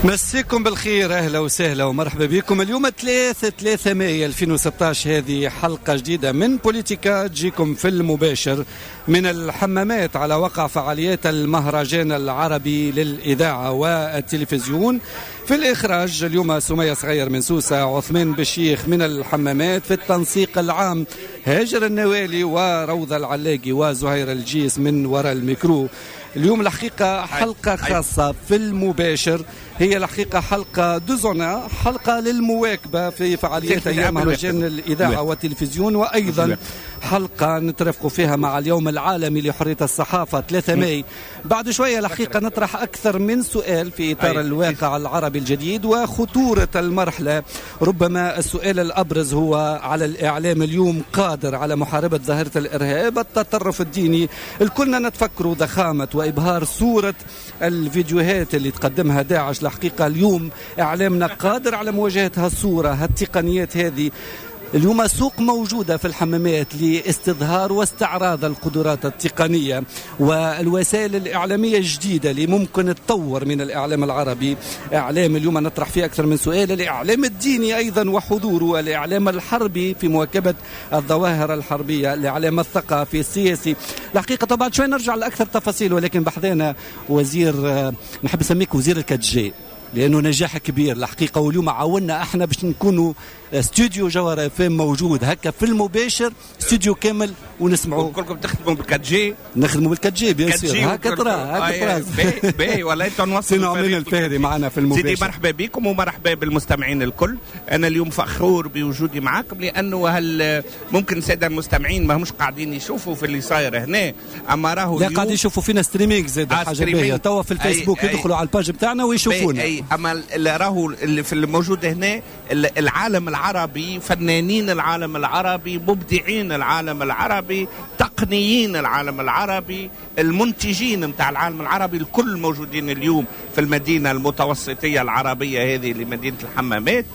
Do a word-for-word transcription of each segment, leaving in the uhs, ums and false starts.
مسيكم بالخير، أهلا وسهلا ومرحبا بكم. اليوم ثلاثة ثلاثة مايو ألفين وستة عشر، هذه حلقة جديدة من بوليتيكا تجيكم في المباشر من الحمامات على وقع فعاليات المهرجان العربي للإذاعة والتلفزيون. في الإخراج اليوم سمية صغير من سوسة، عثمان بشيخ من الحمامات. في التنسيق العام هاجر النوالي وروضة العلاقي وزهير الجيس من وراء الميكرو. اليوم الحقيقة حلقة خاصة في المباشر، هي الحقيقة حلقة دوزونا، حلقة للمواكبة في فعاليات أيام مهرجان الإذاعة والتلفزيون، وأيضا حلقة نترافقوا فيها مع اليوم العالمي لحرية الصحافة ثلاثة مايو. بعد شوية الحقيقة نطرح أكثر من سؤال في إطار الواقع العربي الجديد وخطورة المرحلة. ربما السؤال الأبرز هو على الإعلام اليوم قادر على محاربة ظاهرة الإرهاب، التطرف الديني. الكلنا نتفكروا ضخامة وإبهار صورة الفيديوهات اللي تقدمها داعش. الحقيقة اليوم إعلامنا قادر على مواجهة هالصورة، هالتقنيات هذه. اليوم سوق موجودة في الحمامات لاستظهار واستعراض القدرات التقنية والوسائل الإعلامية الجديدة اللي ممكن تطور من الإعلام العربي. إعلام اليوم نطرح فيه أكثر من سؤال، الإعلام الديني أيضا وحضوره، الإعلام الحربي في مواكبة الظواهر الحربية، الإعلام الثقافي السياسي. الحقيقة طبعا شوي نرجع لأكثر تفاصيل، ولكن بحذانا وزير، نحب نسميك وزير الكاتجي لأنه نجاح كبير الحقيقة. واليوم عاونا احنا باش نكونوا استوديو جوهر اف ام موجود هكا في المباشر، استوديو كامل ونسمعوا. كلكم تخدموا بالكاتجي؟ نخدموا بالكاتجي بيان سور. هكا ترى هكا ترى باهي والله تنوصل من الفهري معنا في المباشر. سيدي مرحبا بكم ومرحبا بالمستمعين الكل. انا اليوم فخور بوجودي معكم، لانه هل ممكن الساده المستمعين ما همش قاعدين يشوفوا في اللي صاير هنا، اما راهو لا قاعد يشوفوا فينا ستريمينغ زاد حاجه باهيه توا في الفيسبوك، يدخلوا على الباج بتاعنا ويشوفونا. أي اما اللي راهو اللي في الموجود هنا العالم العربي، فنانين العالم العربي، مبدعين العالم العربي، تقنيين العالم العربي، المنتجين متاع العالم العربي، الكل موجودين اليوم في المدينة المتوسطية العربية هذه لمدينة الحمامات.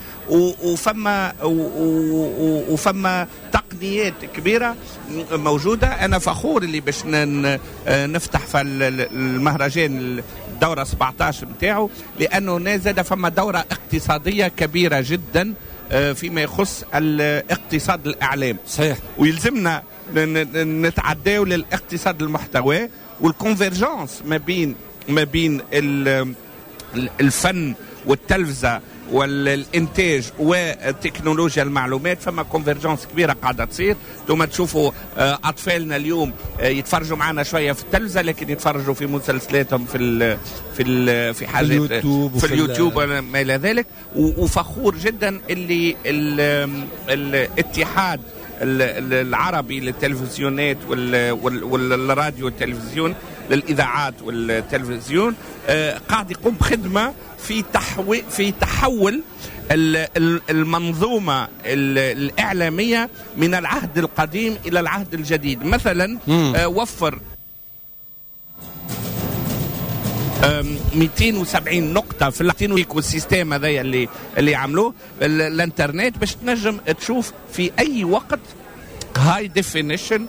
وفما وفما تقنيات كبيرة موجودة. أنا فخور اللي باش نفتح في المهرجان الدورة سبعة عشر متاعه، لأنه زاد فما دورة اقتصادية كبيرة جدا فيما يخص الاقتصاد الإعلام. صحيح. ويلزمنا نتعداو للاقتصاد المحتوى والكونفرجنس ما بين ما بين الفن والتلفزة والانتاج وتكنولوجيا المعلومات. فما كونفرجنس كبيره قاعده تصير. ثم تشوفوا اطفالنا اليوم يتفرجوا معنا شويه في التلفزه، لكن يتفرجوا في مسلسلاتهم في ال في ال في حاجات اليوتيوب في اليوتيوب وما الى ذلك. وفخور جدا اللي الاتحاد العربي للتلفزيونات والراديو والتلفزيون، للإذاعات والتلفزيون، قاعد يقوم بخدمة في تحويل في تحول المنظومة الإعلامية من العهد القديم إلى العهد الجديد. مثلا وفر مئتين وسبعين نقطة في اللاتينويك والسيستم هذا اللي اللي عملوه الانترنت باش تنجم تشوف في أي وقت هاي ديفينيشن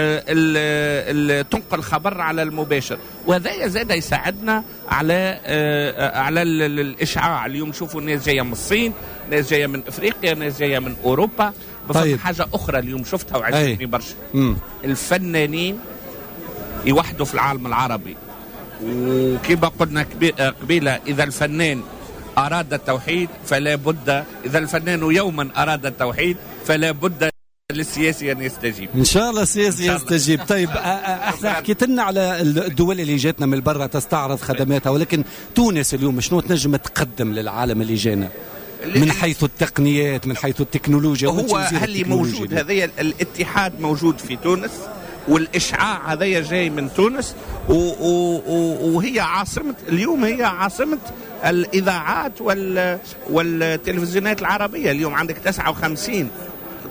تنقل خبر على المباشر. وهذا زاد يساعدنا على على الإشعاع. اليوم شوفوا ناس جاية من الصين، ناس جاية من أفريقيا، ناس جاية من أوروبا. طيب. حاجة أخرى اليوم شفتها وعجبتني برشا، الفنانين يوحدوا في العالم العربي. وكما قلنا قبيلة، إذا الفنان أراد التوحيد فلا بد، إذا الفنان يوما أراد التوحيد فلا بد للسياسي أن يستجيب. إن شاء الله السياسي يستجيب. طيب احنا حكيت لنا على الدول اللي جاتنا من برا تستعرض خدماتها، ولكن تونس اليوم شنو تنجم تقدم للعالم اللي جانا من حيث التقنيات، من حيث التكنولوجيا؟ هو اللي موجود هذا الاتحاد موجود في تونس، والإشعاع هذا جاي من تونس، وهي عاصمة اليوم، هي عاصمة الإذاعات والتلفزيونات العربية. اليوم عندك تسعة وخمسين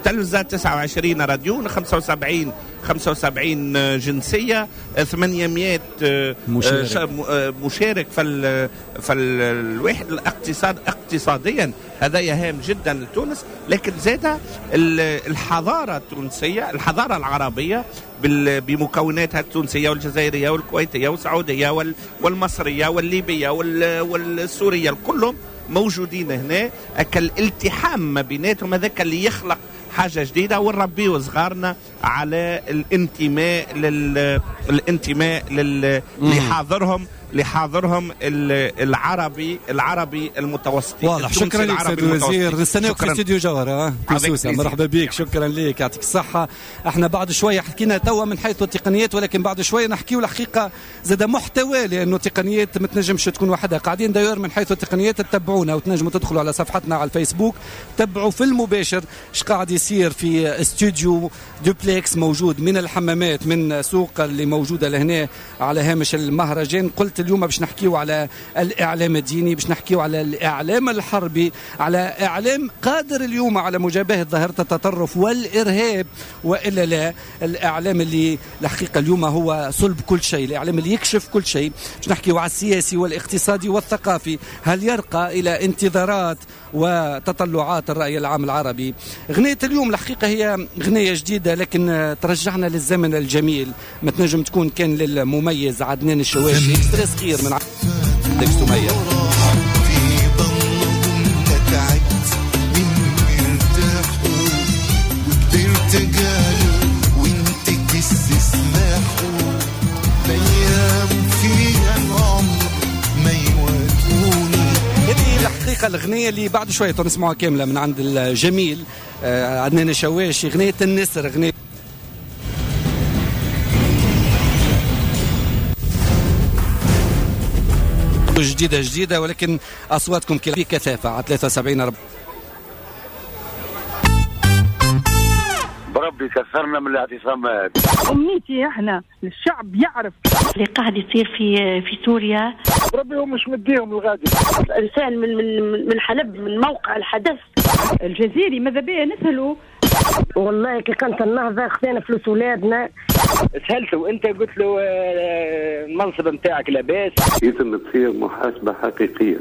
تلفزة تسعة وعشرين راديون، خمسة وسبعين خمسة وسبعين جنسية، ثمانمائة مشارك, مشارك في الواحد. الاقتصاد اقتصاديا هذا هام جدا لتونس، لكن زاد الحضارة التونسية، الحضارة العربية بمكوناتها التونسية والجزائرية والكويتية والسعودية والمصرية والليبية والسورية، كلهم موجودين هنا. الالتحام ما بيناتهم هذاك اللي يخلق حاجة جديدة، ونربيو صغارنا على الانتماء لل الانتماء لل لحاضرهم لحاضرهم العربي العربي المتوسطي. واضح. شكرا لك سيد الوزير، نستناوك في استوديو جوهرة في سوسة. مرحبا بك، شكرا لك، يعطيك الصحة. احنا بعد شوية حكينا توا من حيث التقنيات، ولكن بعد شوية نحكيو الحقيقة زاد محتوى، لأنه تقنيات ما تنجمش تكون وحدها. قاعدين داير من حيث التقنيات تتبعونا، وتنجموا تدخلوا على صفحتنا على الفيسبوك تبعوا في المباشر ايش قاعد يصير في استوديو دوبلكس موجود من الحمامات من سوق اللي موجودة لهنا على هامش المهرجان. قلت اليوم باش نحكيو على الإعلام الديني، باش نحكيو على الإعلام الحربي، على إعلام قادر اليوم على مجابهة ظاهرة التطرف والإرهاب، وإلا لا الإعلام اللي الحقيقة اليوم هو صلب كل شيء، الإعلام اللي يكشف كل شيء. باش نحكيو على السياسي والاقتصادي والثقافي. هل يرقى إلى انتظارات وتطلعات الرأي العام العربي؟ غنية اليوم الحقيقة هي غنية جديدة، لكن ترجعنا للزمن الجميل. ما تنجم تكون كان للمميز عدنان الشواشي إكسترا صغير من عندك سمية. هذه الحقيقة الأغنية اللي بعد شوية نسمعها كاملة من عند الجميل عدنان الشواشي، أغنية النسر، أغنية جديدة جديدة، ولكن أصواتكم كلها بكثافة على ثلاثة وسبعين رب. بربي كثرنا من الاعتصامات. أمنيتي احنا الشعب يعرف اللي قاعد يصير في في سوريا. ربي هم مش مديهم الغادي. إنسان من من من حلب، من موقع الحدث الجزيري، ماذا بيا نسألوا. والله كي كانت النهضة خذينا فلوس ولادنا. سألته أنت قلت له المنصب نتاعك لاباس. يتم تصير محاسبة حقيقية.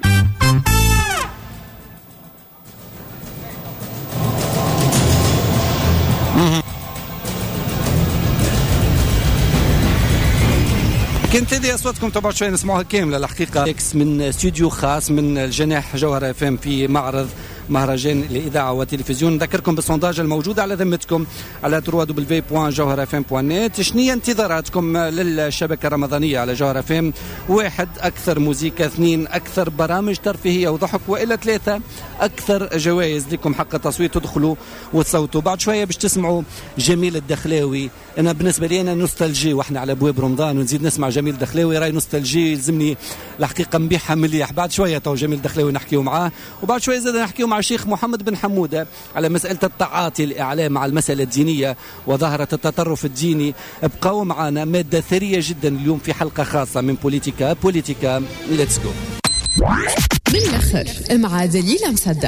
كنت هذه أصواتكم طبعا شوي نسمعوها كاملة الحقيقة من استوديو خاص من الجناح جوهرة اف ام في معرض مهرجان الإذاعة والتلفزيون. نذكركم بالسونداج الموجود على ذمتكم على دبليو دبليو دبليو دوت جوهرة اف ام دوت نت. شنية انتظاراتكم للشبكة الرمضانية على جوهرة اف ام؟ واحد، أكثر موسيقى. اثنين، أكثر برامج ترفيهية وضحك. وإلى ثلاثة، أكثر جوائز لكم حق التصويت، تدخلوا وتصوتوا. بعد شوية باش تسمعوا جميل الدخلاوي. أنا بالنسبة لي أنا نوستالجي، وإحنا على أبواب رمضان ونزيد نسمع جميل الدخلاوي، راي نوستالجي يلزمني الحقيقة نبيعها مليح. بعد شوية تو جميل الدخلاوي نحكيو معاه، وبعد شوية زاد نحكيو مع الشيخ محمد بن حمودة على مسألة التعاطي الإعلام مع المسألة الدينية وظاهرة التطرف الديني. ابقوا معنا، مادة ثرية جدا اليوم في حلقة خاصة من بوليتيكا. بوليتيكا ليتس جو. بالآخر مع دليل مصدق.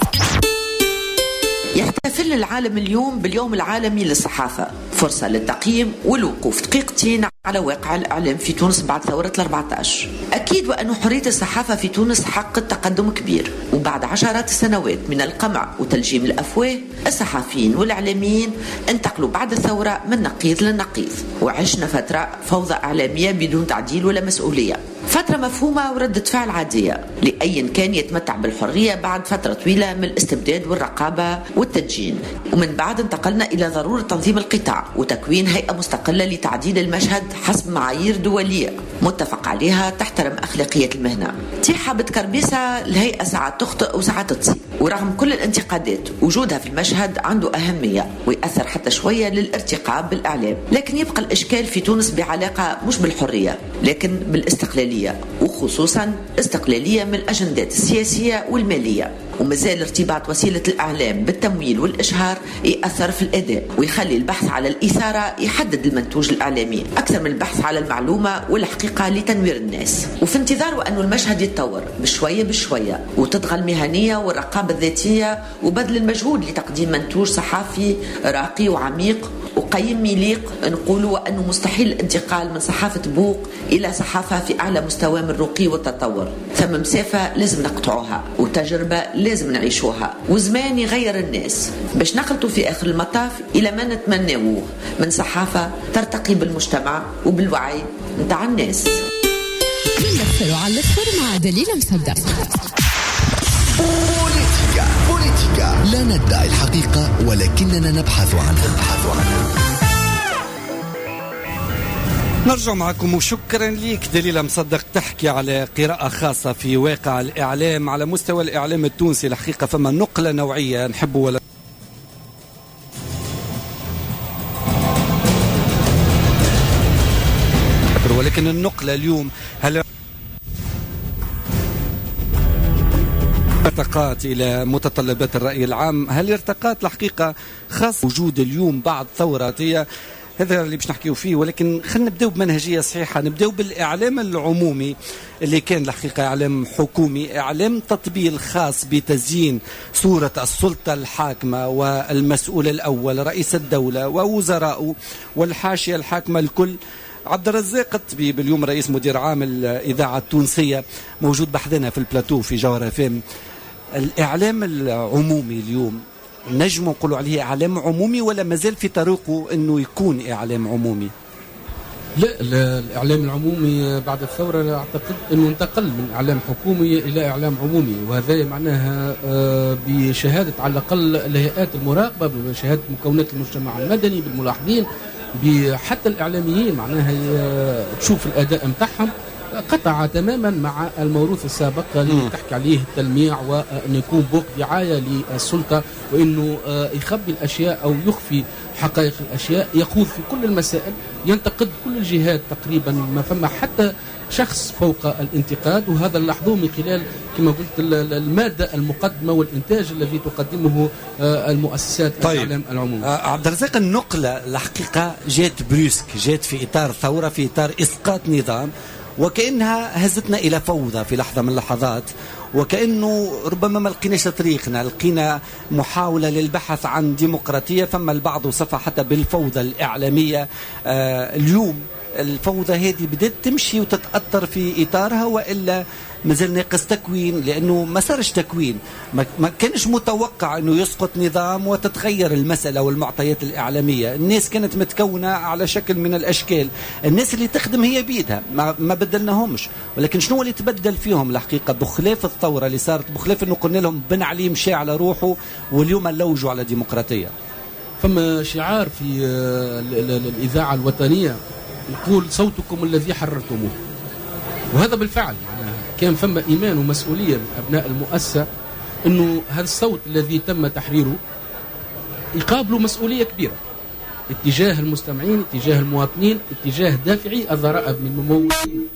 يحتفل العالم اليوم باليوم العالمي للصحافة، فرصة للتقييم والوقوف دقيقتين على واقع الإعلام في تونس بعد ثورة الأربعة عشر. أكيد وأن حرية الصحافة في تونس حققت تقدم كبير، وبعد عشرات السنوات من القمع وتلجيم الأفواه، الصحفيين والإعلاميين انتقلوا بعد الثورة من نقيض للنقيض، وعشنا فترة فوضى إعلامية بدون تعديل ولا مسؤولية، فترة مفهومة وردة فعل عادية لأي كان يتمتع بالحرية بعد فترة طويلة من الاستبداد والرقابة والتدجين. ومن بعد انتقلنا إلى ضرورة تنظيم القطاع وتكوين هيئة مستقلة لتعديل المشهد حسب معايير دولية متفق عليها تحترم أخلاقية المهنة. تيحة بتكربيسة الهيئة ساعات تخطئ وساعات تصيب، ورغم كل الانتقادات وجودها في المشهد عنده أهمية ويأثر حتى شوية للارتقاء بالإعلام. لكن يبقى الإشكال في تونس بعلاقة مش بالحرية لكن بالاستقلالية وخصوصا استقلالية من الأجندات السياسية والمالية. ومازال ارتباط وسيلة الإعلام بالتمويل والإشهار يأثر في الأداء ويخلي البحث على الإثارة يحدد المنتوج الإعلامي أكثر من البحث على المعلومة والحقيقة لتنوير الناس. وفي انتظار أنه المشهد يتطور بشوية بشوية وتطغى المهنية والرقابة الذاتية وبذل المجهود لتقديم منتوج صحافي راقي وعميق وقيم يليق، نقولوا أنه مستحيل الانتقال من صحافة بوق إلى صحافة في أعلى مستوى من الرقي والتطور. ثم مسافة لازم نقطعوها وتجربة لازم نعيشوها وزمان يغير الناس باش نخلطوا في آخر المطاف إلى ما نتمناوه من صحافة ترتقي بالمجتمع وبالوعي متاع الناس. من على الأصفر مع دليل مصدق. بوليتيكا بوليتيكا لا ندعي الحقيقة ولكننا نبحث عنها نبحث عنها. نرجع معكم وشكرا ليك دليل مصدق. تحكي على قراءة خاصة في واقع الإعلام على مستوى الإعلام التونسي. الحقيقة فما نقلة نوعية نحب ولا ولكن النقلة اليوم هل ارتقات إلى متطلبات الرأي العام؟ هل ارتقات الحقيقة خاص وجود اليوم بعض ثوراتية؟ هذا اللي باش نحكيو فيه. ولكن خلينا نبداو بمنهجية صحيحة، نبداو بالإعلام العمومي اللي كان الحقيقة إعلام حكومي، إعلام تطبيل خاص بتزيين صورة السلطة الحاكمة والمسؤول الأول رئيس الدولة ووزراءه والحاشية الحاكمة الكل. عبد الرزاق الطبيب اليوم رئيس مدير عام الإذاعة التونسية موجود بحذنا في البلاتو في جوهر فيم. الإعلام العمومي اليوم نجم نقولوا عليه إعلام عمومي ولا مازال في طريقه أنه يكون إعلام عمومي؟ لا, لا الإعلام العمومي بعد الثورة أعتقد أنه انتقل من إعلام حكومي إلى إعلام عمومي، وهذا معناها بشهادة على الأقل الهيئات المراقبة، بشهادة مكونات المجتمع المدني، بالملاحظين، حتى الإعلاميين معناها تشوف الأداء متاعهم قطع تماما مع الموروث السابق اللي تحكي عليه التلميع وأن يكون بوق دعاية للسلطة وأنه يخبي الأشياء أو يخفي حقائق الأشياء، يخوض في كل المسائل، ينتقد كل الجهات تقريبا، ما فما حتى شخص فوق الانتقاد. وهذا نلاحظوه من خلال كما قلت المادة المقدمة والإنتاج الذي تقدمه المؤسسات طيب. الإعلام العمومي. عبد الرزاق، النقلة الحقيقة جات بروسك، جات في إطار ثورة، في إطار إسقاط نظام، وكأنها هزتنا إلى فوضى في لحظة من اللحظات، وكأنه ربما ما لقيناش طريقنا، لقينا محاولة للبحث عن ديمقراطية. فما البعض وصف حتى بالفوضى الإعلامية. آه اليوم الفوضى هذه بدأت تمشي وتتأثر في إطارها، وإلا مازال ناقص تكوين؟ لأنه ما صارش تكوين، ما كانش متوقع أنه يسقط نظام وتتغير المسألة والمعطيات الإعلامية. الناس كانت متكونة على شكل من الأشكال، الناس اللي تخدم هي بيدها، ما, ما بدلناهمش. ولكن شنو اللي تبدل فيهم الحقيقة بخلاف الثورة اللي صارت، بخلاف أنه قلنا لهم بن علي مشى على روحه واليوم نلوجوا على ديمقراطية؟ فما شعار في الإذاعة الوطنية يقول صوتكم الذي حررتموه، وهذا بالفعل كان فما إيمان ومسؤولية من أبناء المؤسسة أنه هذا الصوت الذي تم تحريره يقابله مسؤولية كبيرة اتجاه المستمعين، اتجاه المواطنين، اتجاه دافعي الضرائب من ممولين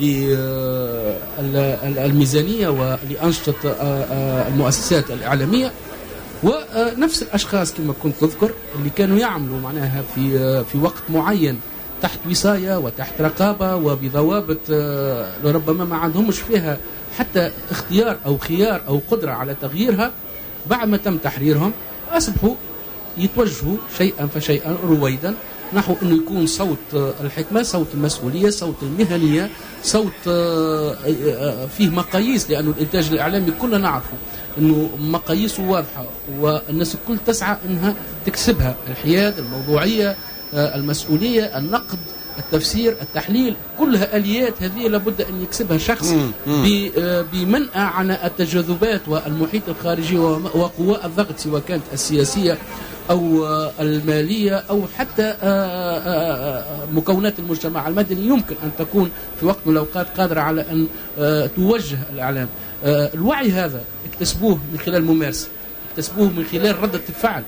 للميزانية ولأنشطة المؤسسات الإعلامية، ونفس الأشخاص كما كنت تذكر اللي كانوا يعملوا معناها في في وقت معين تحت وصاية وتحت رقابة وبضوابط ربما ما عندهمش فيها حتى اختيار أو خيار أو قدرة على تغييرها. بعد ما تم تحريرهم أصبحوا يتوجهوا شيئا فشيئا رويدا نحو أنه يكون صوت الحكمة، صوت المسؤولية، صوت المهنية، صوت فيه مقاييس، لأنه الإنتاج الإعلامي كلنا نعرفه أنه مقاييسه واضحة والناس الكل تسعى أنها تكسبها: الحياد، الموضوعية، المسؤولية، النقد، التفسير، التحليل، كلها آليات هذه لابد أن يكسبها شخص بمنأى عن التجاذبات والمحيط الخارجي وقوى الضغط، سواء كانت السياسية أو المالية أو حتى مكونات المجتمع المدني يمكن أن تكون في وقت من الأوقات قادرة على أن توجه الإعلام. الوعي هذا اكتسبوه من خلال الممارسة، اكتسبوه من خلال ردة الفعل،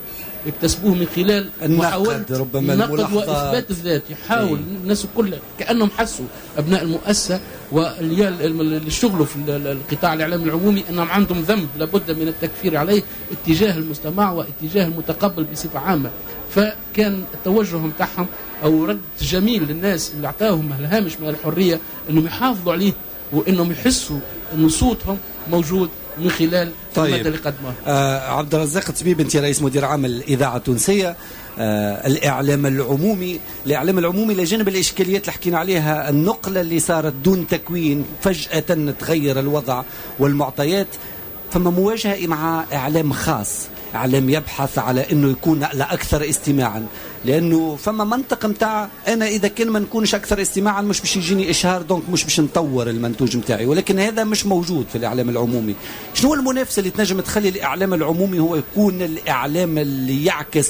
يكتسبوه من خلال محاولة ربما النقد وإثبات الذات. يحاول ايه. الناس كلها كأنهم حسوا أبناء المؤسسة واللي يشتغلوا في القطاع الإعلامي العمومي أنهم عندهم ذنب لابد من التكفير عليه اتجاه المستمع واتجاه المتقبل بصفة عامة. فكان التوجه متاعهم أو رد جميل للناس اللي أعطاهم الهامش من الحرية أنهم يحافظوا عليه وأنهم يحسوا أن صوتهم موجود من خلال طيب. المادة اللي قدمها. آه عبد الرزاق الطبيب، أنت رئيس مدير عام الإذاعة التونسية. آه الإعلام العمومي الإعلام العمومي لجانب الإشكاليات اللي حكينا عليها، النقلة اللي صارت دون تكوين فجأة تغير الوضع والمعطيات، فما مواجهة مع إعلام خاص، إعلام يبحث على أنه يكون لأكثر استماعا، لأنه فما منطق متاع أنا إذا كان ما نكونش أكثر استماعا مش باش يجيني إشهار، دونك مش باش نطور المنتوج متاعي، ولكن هذا مش موجود في الإعلام العمومي. شنو المنافسة اللي تنجم تخلي الإعلام العمومي هو يكون الإعلام اللي يعكس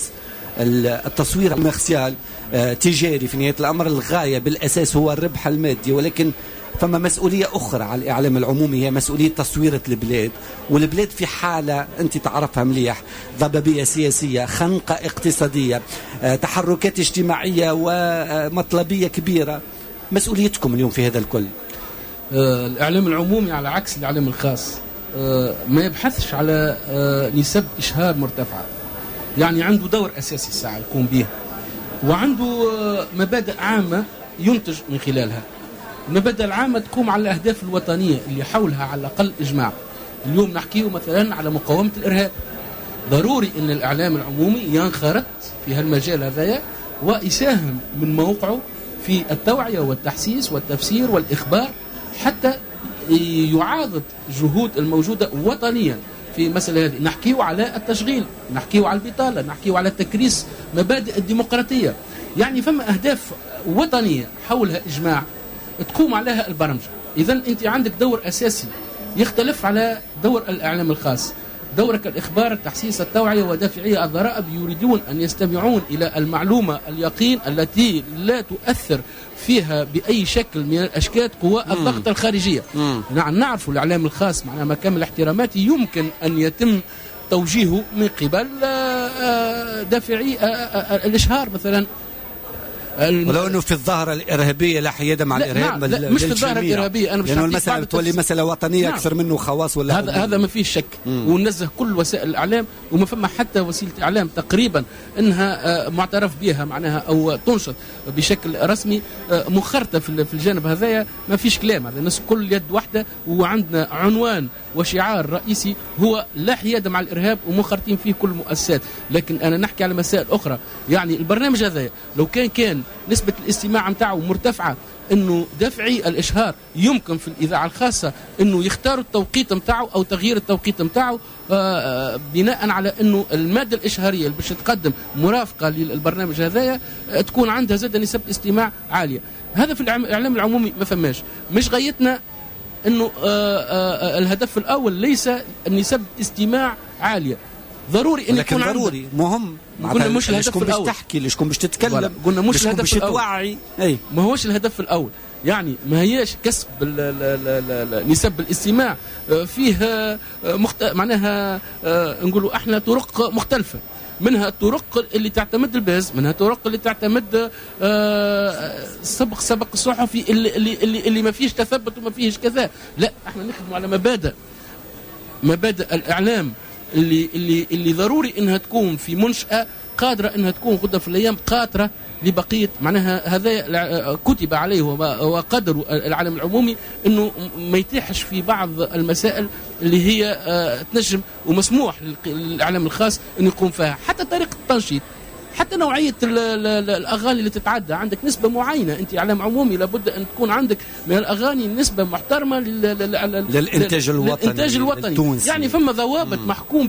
التصوير المارسيال تجاري؟ في نهاية الأمر الغاية بالأساس هو الربح المادي، ولكن فما مسؤولية أخرى على الإعلام العمومي، هي مسؤولية تصوير البلاد، والبلاد في حالة أنت تعرفها مليح، ضبابية سياسية، خنقة اقتصادية، تحركات اجتماعية ومطلبية كبيرة. مسؤوليتكم اليوم في هذا الكل. آه الإعلام العمومي على عكس الإعلام الخاص آه ما يبحثش على آه نسب إشهار مرتفعة، يعني عنده دور أساسي الساعة يقوم به، وعنده آه مبادئ عامة ينتج من خلالها. المبادئ العامة تقوم على الأهداف الوطنية اللي حولها على الأقل إجماع. اليوم نحكيه مثلا على مقاومة الإرهاب، ضروري أن الإعلام العمومي ينخرط في هالمجال هذايا ويساهم من موقعه في التوعية والتحسيس والتفسير والإخبار، حتى يعاضد جهود الموجودة وطنيا في مسألة هذه. نحكيه على التشغيل، نحكيه على البطالة، نحكيه على تكريس مبادئ الديمقراطية. يعني فما أهداف وطنية حولها إجماع تقوم عليها البرمجة. إذن أنت عندك دور أساسي يختلف على دور الإعلام الخاص. دورك الإخبار، التحسيس، التوعية ودافعية الضرائب يريدون أن يستمعون إلى المعلومة اليقين التي لا تؤثر فيها بأي شكل من الأشكال قوى الضغط الخارجية. نعم نعرف الإعلام الخاص مع مكامل احتراماتي يمكن أن يتم توجيهه من قبل دافعي الإشهار مثلا، ولو انه في الظاهره الارهابيه لا حياده مع الارهاب. لا مش في الظاهره الارهابيه، انا مش لانه المساله تولي مساله وطنيه نعم. اكثر منه خواص ولا هذا هذا ما فيه شك. وننزه كل وسائل الاعلام، وما فما حتى وسيله اعلام تقريبا انها معترف بها معناها او تنشط بشكل رسمي مخرطه في الجانب هذايا. ما فيش كلام، هذا الناس كل يد واحده، وعندنا عنوان وشعار رئيسي هو لا حياده مع الارهاب، ومخرطين فيه كل المؤسسات. لكن انا نحكي على مسائل اخرى. يعني البرنامج هذا لو كان كان نسبة الاستماع متاعه مرتفعة، انه دافعي الاشهار يمكن في الاذاعة الخاصة انه يختاروا التوقيت متاعه او تغيير التوقيت متاعه بناء على انه المادة الاشهارية اللي باش تقدم مرافقة للبرنامج هذايا تكون عندها زاد نسبة استماع عالية. هذا في الاعلام العمومي ما فماش. مش غايتنا انه الهدف الاول ليس النسب استماع عالية، ضروري ان يكون ضروري مهم. قلنا مش الهدف الاول، باش تحكي ليشكم باش تتكلم، قلنا مش الهدف باش توعي. اي ما هوش الهدف الاول. يعني ما هياش كسب نسب الاستماع فيه مخت... معناها نقولوا احنا طرق مختلفه، منها الطرق اللي تعتمد الباز، منها الطرق اللي تعتمد سبق سبق الصحفي اللي اللي اللي, اللي ما فيش تثبت وما فيش كذا. لا احنا نخدم على مبادئ مبادئ الاعلام اللي اللي اللي ضروري انها تكون في منشأة قادرة انها تكون غدا في الايام قاطرة لبقية. معناها هذا كتب عليه وقدر العالم العمومي انه ما يتيحش في بعض المسائل اللي هي تنجم ومسموح للاعلام الخاص انه يقوم فيها، حتى طريقة التنشيط، حتى نوعية الأغاني اللي تتعدى. عندك نسبة معينة، أنت إعلام عمومي لابد أن تكون عندك من الأغاني نسبة محترمة للإنتاج الوطني, للإنتاج الوطني. التونسي. يعني فما ضوابط محكوم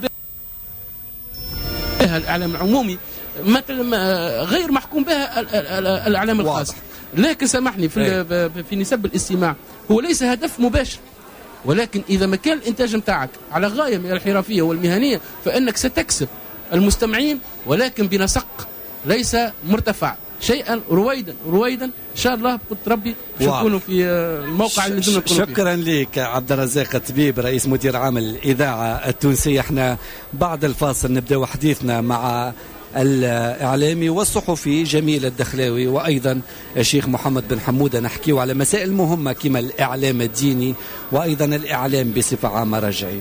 بها الإعلام العمومي مثلا غير محكوم بها الإعلام الخاص. لكن سامحني في, في نسب الاستماع هو ليس هدف مباشر، ولكن إذا ما كان الإنتاج متاعك على غاية من الحرفية والمهنية فإنك ستكسب المستمعين، ولكن بنسق ليس مرتفع، شيئا رويدا رويدا ان شاء الله قلت ربي شكرا في الموقع اللي لازم نكون فيه. شكرا لك عبد الرزاق الطبيب رئيس مدير عام الإذاعة التونسية. احنا بعد الفاصل نبدأ حديثنا مع الإعلامي والصحفي جميل الدخلاوي وأيضا الشيخ محمد بن حمودة. نحكيه على مسائل مهمة كما الإعلام الديني وأيضا الإعلام بصفة عامة. راجعين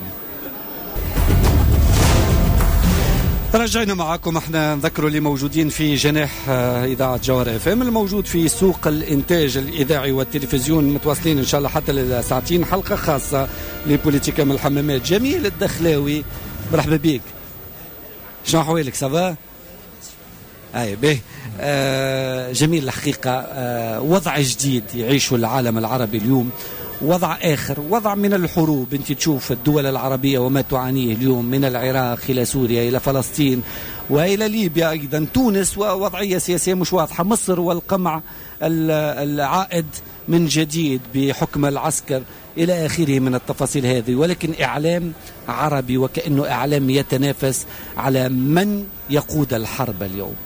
رجعنا معكم. احنا نذكروا اللي موجودين في جناح اذاعه جوهر اف ام الموجود في سوق الانتاج الاذاعي والتلفزيون، متواصلين ان شاء الله حتى للساعتين حلقه خاصه لبوليتيكا من الحمامات. جميل الدخلاوي مرحبا بك، شنو احوالك؟ سافا؟ اي به. آه جميل الحقيقه. آه وضع جديد يعيشه العالم العربي اليوم، وضع آخر، وضع من الحروب. أنت تشوف الدول العربية وما تعانيه اليوم من العراق إلى سوريا إلى فلسطين وإلى ليبيا أيضا، تونس ووضعية سياسية مش واضحة، مصر والقمع العائد من جديد بحكم العسكر إلى آخره من التفاصيل هذه. ولكن إعلام عربي وكأنه إعلام يتنافس على من يقود الحرب اليوم.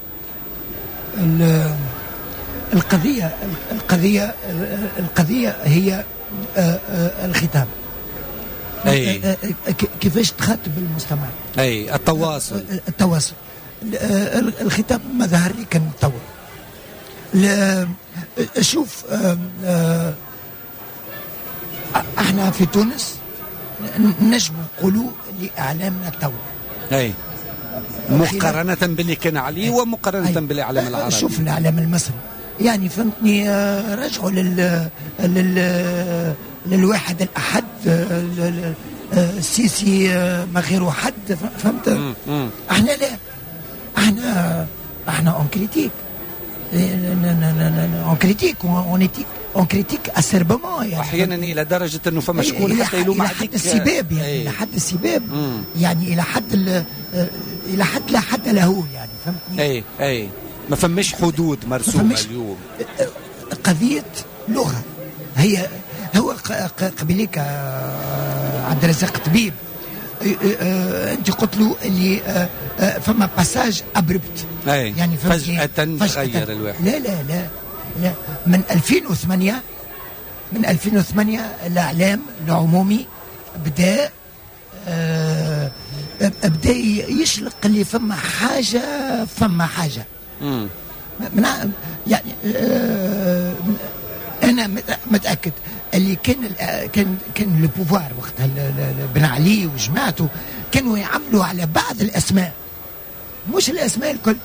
القضية القضية القضية هي الختام. أي. كيفاش تخاطب المجتمع؟ أي التواصل. التواصل. الختام ما ظهر لي كان توا. شوف احنا في تونس نجم نقولوا لإعلامنا توا. أي. مقارنة باللي كان عليه ومقارنة بالإعلام العربي. شوف الإعلام المصري يعني فهمتني، رجعوا لل لل للواحد الأحد، السيسي ما غيره حد، فهمت؟ احنا لا، احنا احنا اون كريتيك اون كريتيك اون كريتيك اسيربمون، يعني احيانا الى درجه انه فما شكون حتى يلوم الى حد السباب، يعني الى حد السباب، يعني الى حد الى حد لا حد له، يعني فهمتني؟ اي اي ما فماش حدود مرسومه اليوم. قضيه لغه هي هو قبليك عبد الرزاق طبيب، انت قلت له اللي فما باساج ابربت، يعني فجأة تغير الواحد. لا لا لا لا من ألفين وثمانية من ألفين وثمانية الاعلام العمومي بدا آه بدا يشلق اللي فما حاجه فما حاجه امم من يعني آه انا متاكد اللي كان كان كان البوفوار وقتها بن علي وجماعته كانوا يعملوا على بعض الاسماء، مش الاسماء الكل.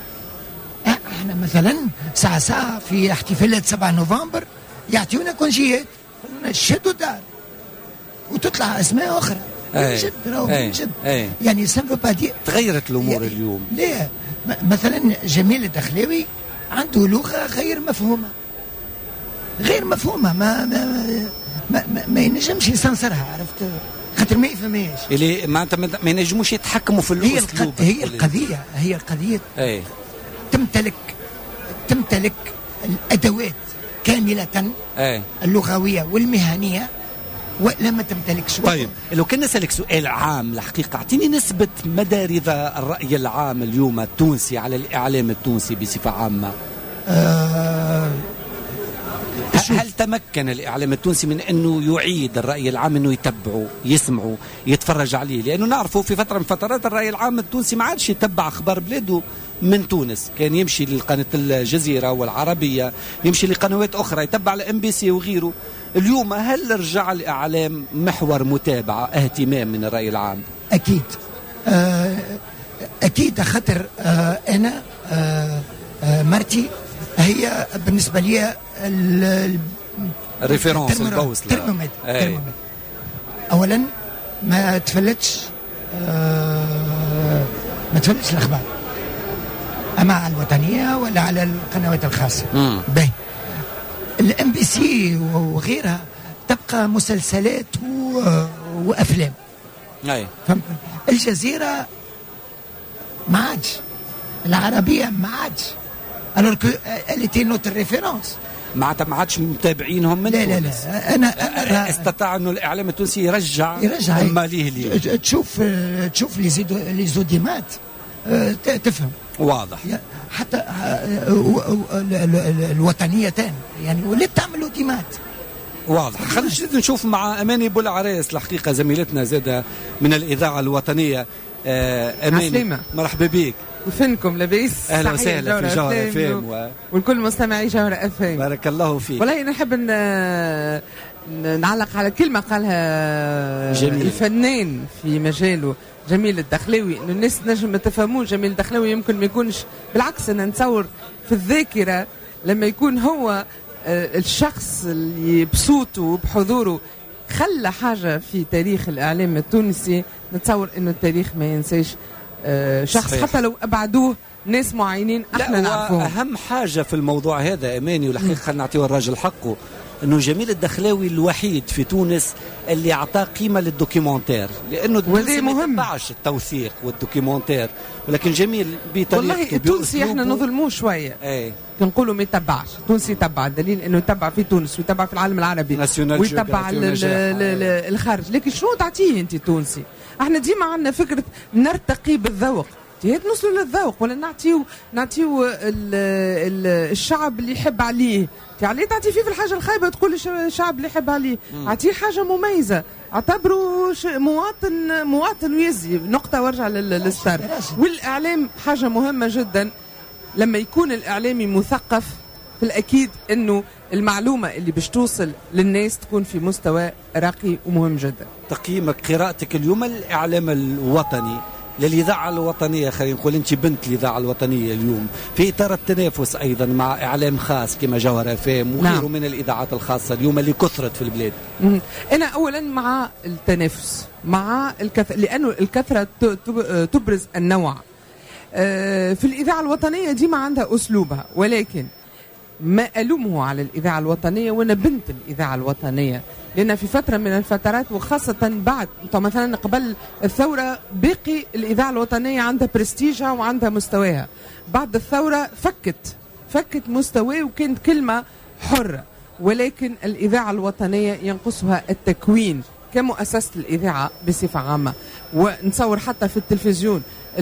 احنا مثلا ساعة ساعة في احتفالات سبعة نوفمبر يعطيونا كونجيات نشدوا الدار وتطلع اسماء اخرى. أي. جد راهو أي. جد أي. يعني سانفو با دي تغيرت الامور يعني اليوم. لا مثلا جميل الدخلاوي عنده لغة غير مفهومة غير مفهومة ما ما ما, ما, ما ينجمش يسنسرها، عرفت؟ خاطر ما يفهمهاش اللي معناتها ما ينجموش يتحكموا في الاسلوب. هي, هي القضية هي القضية اي تمتلك تمتلك الادوات كاملة، اي اللغوية والمهنية، ولا ما تمتلكش. طيب لو كنا نسألك سؤال عام الحقيقة، اعطيني نسبة مدى رضا الرأي العام اليوم التونسي على الإعلام التونسي بصفة عامة. آه هل تمكن الإعلام التونسي من أنه يعيد الرأي العام، أنه يتبعه يسمعه يتفرج عليه؟ لأنه نعرفه في فترة من فترات الرأي العام التونسي ما عادش يتبع أخبار بلاده من تونس، كان يمشي لقناة الجزيرة والعربية، يمشي لقنوات أخرى، يتبع الام بي سي وغيره. اليوم هل رجع الإعلام محور متابعة اهتمام من الرأي العام؟ أكيد آه أكيد خاطر آه أنا آه آه مرتي هي بالنسبة لي الريفيرونس البوصلة. أولا ما تفلتش آه ما تفلتش الأخبار، أما على الوطنية ولا على القنوات الخاصة. باهي الام بي سي وغيرها تبقى مسلسلات وأفلام. أي. الجزيرة ما عادش، العربية ما عادش، alors que elle était notre référence. معناتها ما عادش متابعينهم من لا تونس. لا لا أنا, أنا استطاع إنه الإعلام التونسي يرجع يرجع ماليه ليه. تشوف تشوف لي زيدو لي زوديمات تفهم واضح. حتى الوطنيتين يعني ولات تعملوا ديمات واضح. خلينا نشوف مع أماني بولعراس الحقيقة زميلتنا زادة من الإذاعة الوطنية. أماني مرحبا بك. كيفنكم لاباس؟ اهلا وسهلا في جوهرة اف ام و... والكل مستمعي جوهرة اف ام. بارك الله فيك. والله نحب ن... نعلق على كلمة قالها جميل. الفنان في مجاله جميل الدخلاوي، انه الناس نجم ما تفهموش جميل الدخلاوي، يمكن ما يكونش، بالعكس انا نتصور في الذاكرة لما يكون هو الشخص اللي بصوته وبحضوره خلى حاجة في تاريخ الإعلام التونسي، نتصور إنه التاريخ ما ينساش شخص صحيح. حتى لو أبعدوه ناس معينين احنا نعرفوهم. أهم حاجة في الموضوع هذا أماني، والحقيقة خلينا نعطيه الراجل حقه، انه جميل الدخلاوي الوحيد في تونس اللي اعطاه قيمه للدوكيومنتير، لانه التونسي ما يتبعش التوثيق والدوكيومنتير، ولكن جميل بطريقته والله التونسي احنا نظلموه شويه ايه كنقولوا ما يتبعش. التونسي يتبع، الدليل انه يتبع في تونس ويتبع في العالم العربي ويتبع الخارج، لكن شنو تعطيه انت التونسي؟ احنا ديما عندنا فكره نرتقي بالذوق، هي نوصلوا للذوق ولا نعطيو نعطيو الشعب اللي يحب عليه، عليه تعطي فيه في الحاجه الخايبه تقول الشعب اللي يحب عليه، اعطيه حاجه مميزه، اعتبره مواطن مواطن ويزي نقطه وارجع للستار. والاعلام حاجه مهمه جدا، لما يكون الاعلامي مثقف في الاكيد انه المعلومه اللي باش توصل للناس تكون في مستوى راقي ومهم جدا. تقييمك قراءتك اليوم الاعلام الوطني للإذاعة الوطنية، خلينا نقول أنت بنت الإذاعة الوطنية اليوم في إطار التنافس أيضا مع إعلام خاص كما جوهرة اف ام وغيره نعم. من الإذاعات الخاصة اليوم اللي كثرت في البلاد. أنا أولا مع التنافس، مع الكثرة، لأنه الكثرة تبرز النوع. في الإذاعة الوطنية ديما عندها أسلوبها، ولكن ما ألومه على الإذاعة الوطنية، وأنا بنت الإذاعة الوطنية، لأن في فترة من الفترات وخاصة بعد مثلا قبل الثورة باقي الإذاعة الوطنية عندها برستيجها وعندها مستواها، بعد الثورة فكت فكت مستواه وكانت كلمة حرة، ولكن الإذاعة الوطنية ينقصها التكوين كمؤسسة الإذاعة بصفة عامة. ونصور حتى في التلفزيون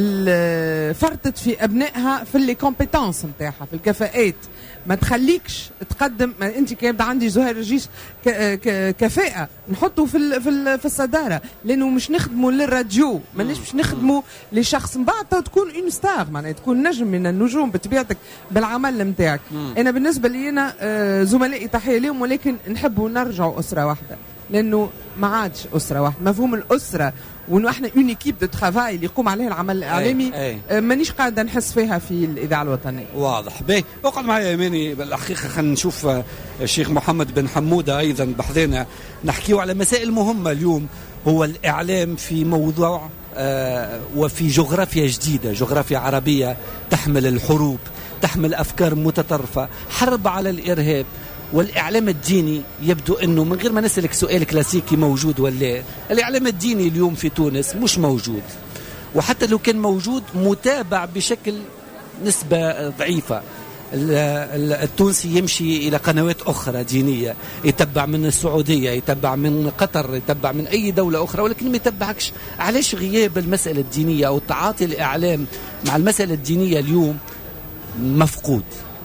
فرطت في أبنائها في اللي كومبيتانس نتاعها، في الكفاءات، ما تخليكش تقدم. ما انت كيبدا عندي زهير رجيش كفاءه نحطه في في في الصداره، لانه مش نخدموا للراديو، ماناش مش نخدموا لشخص من بعد تكون اون ستار، معناها تكون نجم من النجوم بطبيعتك بالعمل نتاعك. انا بالنسبه لي انا زملائي تحيه لهم، ولكن نحبوا نرجعوا اسره واحده، لانه ما عادش اسره واحده، مفهوم الاسره وانه احنا اون ايكيب دو ترافاي اللي يقوم عليها العمل الاعلامي مانيش قاعده نحس فيها في الاذاعه الوطنيه. واضح. باهي اقعد معايا يا ماني، بالحقيقه خلينا نشوف الشيخ محمد بن حموده ايضا بحذنا، نحكيو على مسائل مهمه اليوم، هو الاعلام في موضوع آه وفي جغرافيا جديده، جغرافيا عربيه تحمل الحروب، تحمل افكار متطرفه، حرب على الارهاب، والإعلام الديني يبدو أنه من غير ما نسألك سؤال كلاسيكي موجود ولا، الإعلام الديني اليوم في تونس مش موجود، وحتى لو كان موجود متابع بشكل نسبة ضعيفة. التونسي يمشي إلى قنوات أخرى دينية، يتبع من السعودية، يتبع من قطر، يتبع من أي دولة أخرى، ولكن ما يتبعكش. علاش غياب المسألة الدينية أو تعاطي الإعلام مع المسألة الدينية اليوم مفقود؟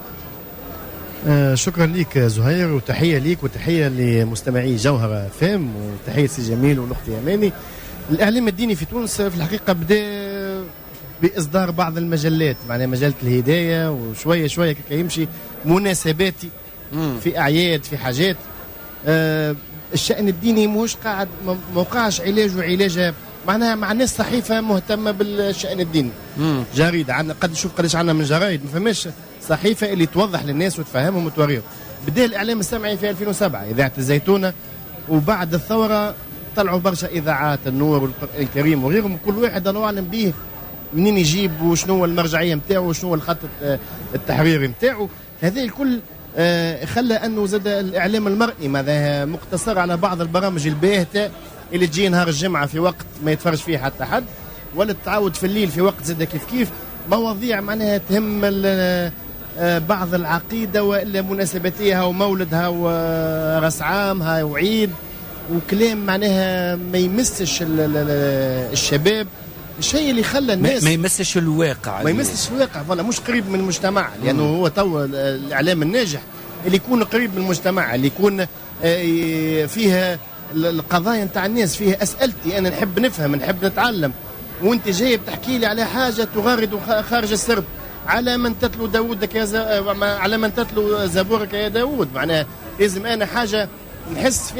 آه شكرا لك زهير، وتحية لك وتحية لمستمعي جوهرة فام، وتحية سي جميل ونختي أماني. الإعلام الديني في تونس في الحقيقة بدأ بإصدار بعض المجلات، معناها مجلة الهداية، وشوية شوية كي يمشي مناسباتي في أعياد في حاجات. آه الشأن الديني مش قاعد موقعش علاجه علاجه، معناها مع الناس صحيفة مهتمة بالشأن الديني، جريدة عندنا قد نشوف قداش عندنا من جرايد، ما فماش صحيفة اللي توضح للناس وتفهمهم وتوريهم. بدأ الإعلام السمعي في ألفين وسبعة، إذاعة الزيتونة، وبعد الثورة طلعوا برشا إذاعات، النور والقرآن الكريم وغيرهم، كل واحد الله أعلم به منين يجيب وشنو المرجعية نتاعو وشنو الخط التحريري نتاعو. هذا الكل خلى أنه زاد الإعلام المرئي ماذا مقتصر على بعض البرامج الباهتة اللي تجي نهار الجمعة في وقت ما يتفرج فيه حتى حد، ولا تتعاود في الليل في وقت زاد كيف كيف، مواضيع معناها تهم بعض العقيدة وإلا مناسباتها ومولدها ورأس عامها وعيد، وكلام معناها ما يمسش الشباب، الشيء اللي خلى الناس ما يمسش الواقع، ما يمسش الواقع، فلا مش قريب من المجتمع، لأنه هو تو الإعلام الناجح اللي يكون قريب من المجتمع، اللي يكون فيها القضايا نتاع الناس، فيها أسئلتي أنا نحب نفهم، نحب نتعلم. وانت جاي بتحكي لي على حاجه تغرد خارج السرب. على من تتلو داوودك يا ز... على من تتلو زبورك يا داوود. معناها لازم انا حاجه نحس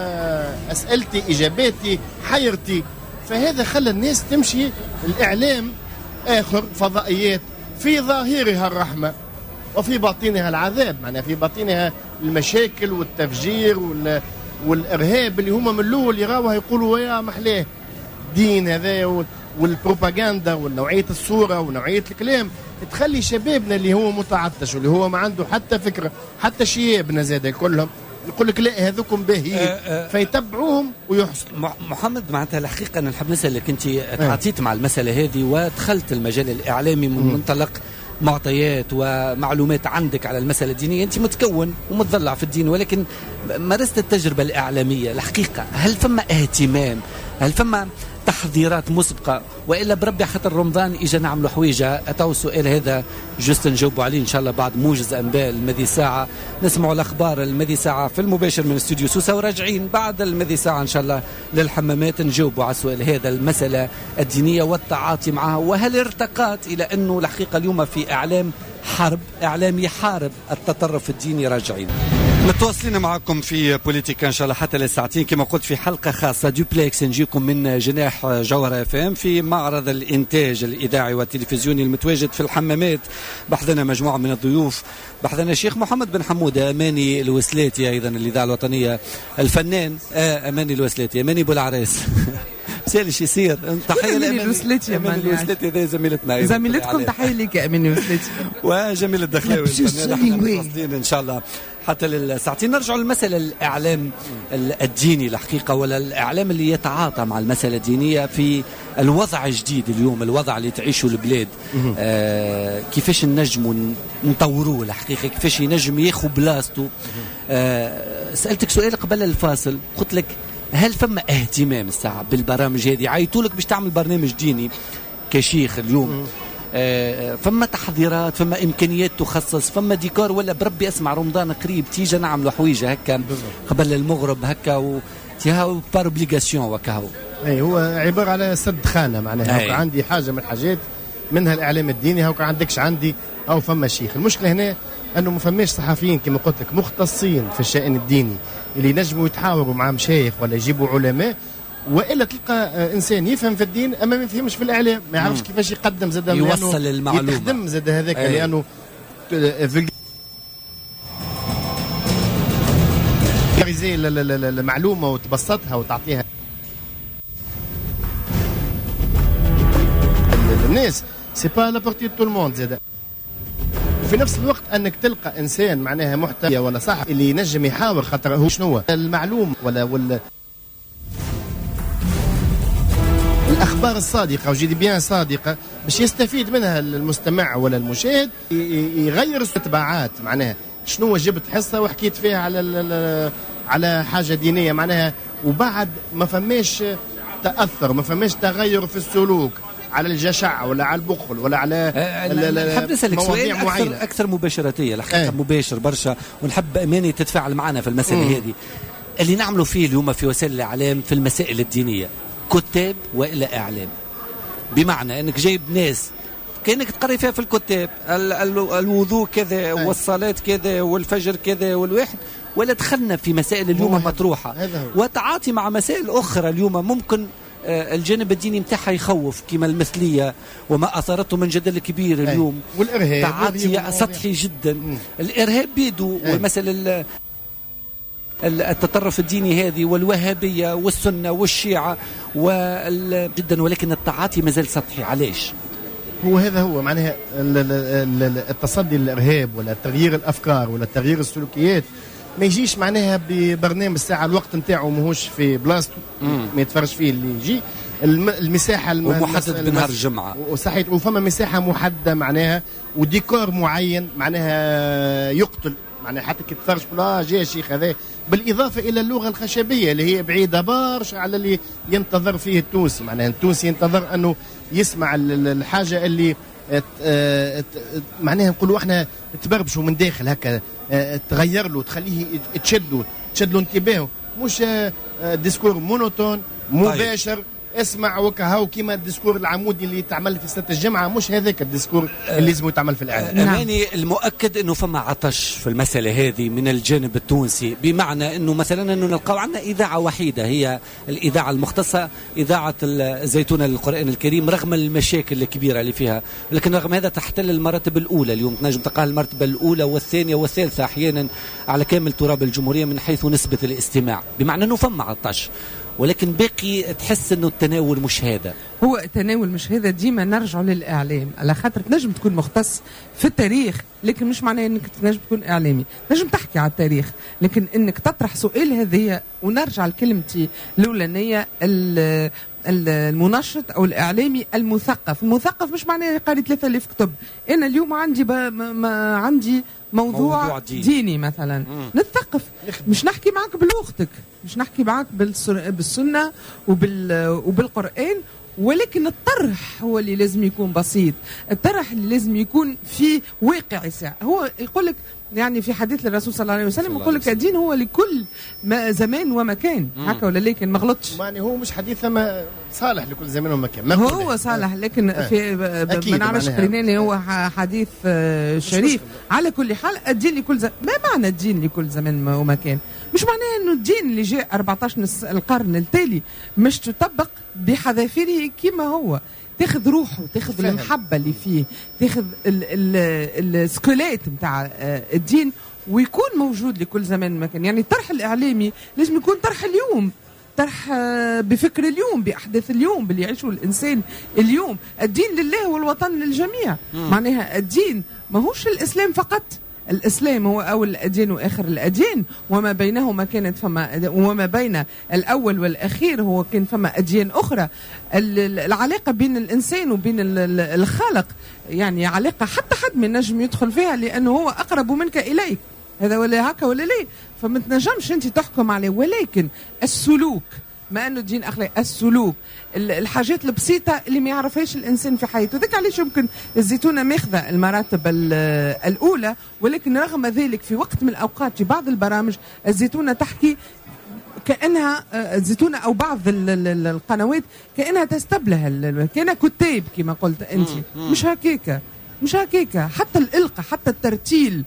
فيها اسئلتي اجاباتي حيرتي. فهذا خلى الناس تمشي الاعلام اخر فضائيات في ظاهرها الرحمه وفي باطنها العذاب. معناها في باطنها المشاكل والتفجير وال... والارهاب اللي هما من الاول يراوها يقولوا يا محلاه دين هذا والبروباغندا ونوعيه الصوره ونوعيه الكلام تخلي شبابنا اللي هو متعطش واللي هو ما عنده حتى فكره حتى شيابنا زاد كلهم يقول لك لا هذوكم باهيين فيتبعوهم ويحصلوا. محمد معناتها الحقيقه انا نحب نسالك انت تعاطيت مع المساله هذه ودخلت المجال الاعلامي من منطلق معطيات ومعلومات عندك على المسألة الدينية. أنت متكون ومتضلع في الدين ولكن مارست التجربة الإعلامية. الحقيقة هل فما اهتمام؟ هل فما تحضيرات مسبقة؟ وإلا بربي حتى رمضان إجا نعملوا حويجة؟ أتوا السؤال هذا جست نجاوبوا عليه إن شاء الله بعد موجز أنباء المذي ساعة. نسمعوا الأخبار المذي ساعة في المباشر من استوديو سوسة وراجعين بعد المذي ساعة إن شاء الله للحمامات نجاوبوا على السؤال هذا المسألة الدينية والتعاطي معها. وهل ارتقات إلى أنه الحقيقة اليوم في إعلام حرب إعلام يحارب التطرف الديني؟ راجعين متواصلين معكم في بوليتيكا ان شاء الله حتى للساعتين كما قلت في حلقه خاصه دوبلكس نجيكم من جناح جوهره اف ام في معرض الانتاج الاذاعي والتلفزيوني المتواجد في الحمامات. بحثنا مجموعه من الضيوف، بحثنا الشيخ محمد بن حموده، اماني الوسلاتي ايضا الاذاعه الوطنيه، الفنان آه اماني الوسلاتي، اماني ابو العريس سالي شي يصير. تحيه لاماني الوسلاتي. اماني الوسلاتي هذه زميلتنا زميلتكم، تحيه لك يا اماني الوسلاتي وجميل الدخلاوي الفنان ان شاء الله حتى للساعتين. نرجع للمسألة الإعلام الديني الحقيقة ولا الإعلام اللي يتعاطى مع المسألة الدينية في الوضع الجديد اليوم، الوضع اللي تعيشه البلاد. آه كيفاش ننجم نطوروه الحقيقة، كيفاش ينجم ياخو بلاصته. آه سألتك سؤال قبل الفاصل قلت لك هل فما اهتمام الساعة بالبرامج هذه؟ عيطولك باش تعمل برنامج ديني كشيخ اليوم، آه فما تحضيرات، فما امكانيات تخصص، فما ديكور، ولا بربي اسمع رمضان قريب تيجي نعملوا حويجه هكا قبل المغرب هكا و تيهاو بار اوبليغاسيون وكاهو؟ اي هو عباره على سد خانه معناها. هاكا عندي حاجه من الحاجات منها الاعلام الديني، هاكا عندكش عندي او فما شيخ. المشكله هنا انه ما فماش صحفيين كما قلت لك مختصين في الشأن الديني اللي ينجموا يتحاوروا مع مشايخ ولا يجيبوا علماء، والا تلقى انسان يفهم في الدين اما ما يفهمش في الاعلام، ما يعرفش كيفاش يقدم زاد يوصل المعلومه، يخدم زاد هذاك لانه زي المعلومه وتبسطها وتعطيها الناس. سي با لا بورتي تو الموند زاد. وفي نفس الوقت انك تلقى انسان معناها محتوى ولا صاحب اللي ينجم يحاور، خاطر هو شنو المعلوم ولا ولا الاخبار الصادقه وجدي بيان صادقه باش يستفيد منها المستمع ولا المشاهد، يغير التبعات. معناها شنو جبت حصه وحكيت فيها على على حاجه دينيه معناها، وبعد ما فماش تاثر، ما فماش تغير في السلوك على الجشع ولا على البخل ولا على نحب نسألك سؤال أكثر, أكثر مباشرتية الحقيقة. اه. مباشر برشا، ونحب أماني تتفاعل معنا في المسألة مم. هذه اللي نعملوا فيه اليوم في وسائل الإعلام في المسائل الدينية، كتاب وإلا إعلام. بمعنى أنك جايب ناس كأنك تقري فيها في الكتاب ال ال الوضوء كذا اه. والصلاة كذا والفجر كذا والواحد، ولا دخلنا في مسائل اليوم مطروحة وتعاطي مع مسائل أخرى اليوم ممكن الجانب الديني متاعها يخوف كما المثلية وما أثارته من جدل كبير اليوم. والإرهاب تعاطي سطحي جدا. مم. الإرهاب بيدو ومثلا التطرف الديني هذه والوهابية والسنة والشيعة جدا، ولكن التعاطي مازال سطحي. علاش؟ هو هذا هو معناها التصدي للإرهاب ولا تغيير الأفكار ولا تغيير السلوكيات ما يجيش معناها ببرنامج ساعة الوقت نتاعو ماهوش في بلاصتو ما يتفرج فيه اللي يجي. المساحة ومحدد بنهار الجمعة وصحيح، وفما مساحة محددة معناها وديكور معين معناها يقتل معناها حتى كي تتفرج لا جاي الشيخ هذا، بالإضافة إلى اللغة الخشبية اللي هي بعيدة برشا على اللي ينتظر فيه التونسي. معناها التونسي ينتظر أنه يسمع الحاجة اللي معناها نقولوا احنا تبربشوا من داخل هكا، تغير له تخليه تشد له تشد له انتباهه، مش ديسكور مونوتون مباشر اسمع وكهو كيما الديسكور العمودي اللي تعمل في صلاة الجمعة، مش هذاك الديسكور اللي لازم يتعمل في الإعلام. أماني المؤكد أنه فما عطش في المسألة هذه من الجانب التونسي، بمعنى أنه مثلا أنه نلقاو عندنا إذاعة وحيدة هي الإذاعة المختصة إذاعة الزيتونة للقرآن الكريم، رغم المشاكل الكبيرة اللي فيها، لكن رغم هذا تحتل المراتب الأولى. اليوم تنجم تلقاها المرتبة الأولى والثانية والثالثة أحيانا على كامل تراب الجمهورية من حيث نسبة الاستماع، بمعنى أنه فما عطش، ولكن باقي تحس انه التناول مش هذا. هو التناول مش هذا، ديما نرجع للاعلام، على خاطر تنجم تكون مختص في التاريخ لكن مش معناه انك تنجم تكون اعلامي، نجم تحكي على التاريخ لكن انك تطرح سؤال هذه. ونرجع لكلمتي الاولانيه، المنشط او الاعلامي المثقف. المثقف مش معناه قاري ثلاثة آلاف كتب. انا اليوم عندي ما عندي موضوع, موضوع ديني. ديني مثلا مم. نتثقف، مش نحكي معك بلغتك، مش نحكي معك بالسنه وبال وبالقران، ولكن الطرح هو اللي لازم يكون بسيط، الطرح اللي لازم يكون في واقع ساعة. هو يقول لك يعني في حديث للرسول صلى الله عليه وسلم يقول لك الدين هو لكل ما زمان ومكان، هكا ولا لكن ما غلطش. يعني هو مش حديث ما صالح لكل زمان ومكان، هو صالح لكن آه. في ما نعرفش قريناني هو حديث شريف. على كل حال الدين لكل زمان، ما معنى الدين لكل زمان ومكان؟ مش معناه انه الدين اللي جاء أربعة عشر القرن التالي مش تطبق بحذافيره كما هو، تاخذ روحه، تاخذ المحبه اللي فيه، تاخذ السكولات نتاع الدين ويكون موجود لكل زمان ومكان. يعني الطرح الاعلامي لازم يكون طرح اليوم، طرح بفكر اليوم، باحداث اليوم، باللي يعيشه الانسان اليوم. الدين لله والوطن للجميع. مم. معناها الدين ماهوش الاسلام فقط، الإسلام هو أول الأديان وآخر الأديان، وما بينهما كانت فما وما بين الأول والأخير هو كان فما أديان أخرى. العلاقة بين الإنسان وبين الخالق يعني علاقة حتى حد من نجم يدخل فيها لأنه هو أقرب منك إليك، هذا ولا هكا ولا ليه، فما تنجمش أنت تحكم عليه. ولكن السلوك، ما أنه الدين أخلاق، السلوك، الحاجات البسيطة اللي ما يعرفهاش الإنسان في حياته. ذاك علاش يمكن الزيتونة ماخذة المراتب الأولى، ولكن رغم ذلك في وقت من الأوقات في بعض البرامج الزيتونة تحكي كأنها الزيتونة أو بعض القنوات كأنها تستبله، كأنها كتاب كما قلت أنت. مش هكيكا، مش هكيكا. حتى الإلقاء، حتى الترتيل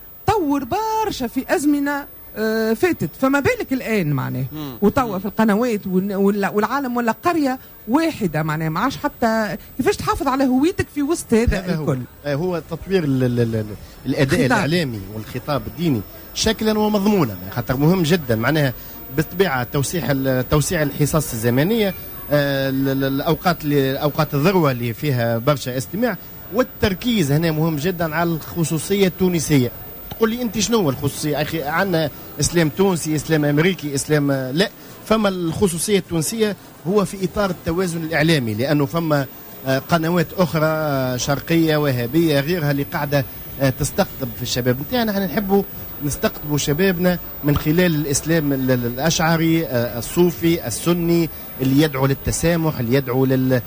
طور برشا في أزمنة آه فاتت، فما بالك الآن معناه وطوى في القنوات والعالم ولا قرية واحدة معناه. ما عادش حتى كيفاش تحافظ على هويتك في وسط هذا, هذا الكل. هو, هو تطوير ال ال ال الأداء خطاب. الإعلامي والخطاب الديني شكلا ومضمونا، خاطر مهم جدا معناها بالطبيعة توسيع توسيع الحصص الزمنية، آه الأوقات أوقات الذروة اللي فيها برشا استماع، والتركيز هنا مهم جدا على الخصوصية التونسية. قل لي انت شنو الخصوصيه؟ اخي عندنا اسلام تونسي، اسلام امريكي، اسلام لا، فما الخصوصيه التونسيه هو في اطار التوازن الاعلامي، لانه فما قنوات اخرى شرقيه وهابيه غيرها اللي قاعده تستقطب في الشباب نتاعنا. احنا نحبوا نستقطبوا شبابنا من خلال الاسلام الاشعري الصوفي السني اللي يدعو للتسامح، اللي يدعو لل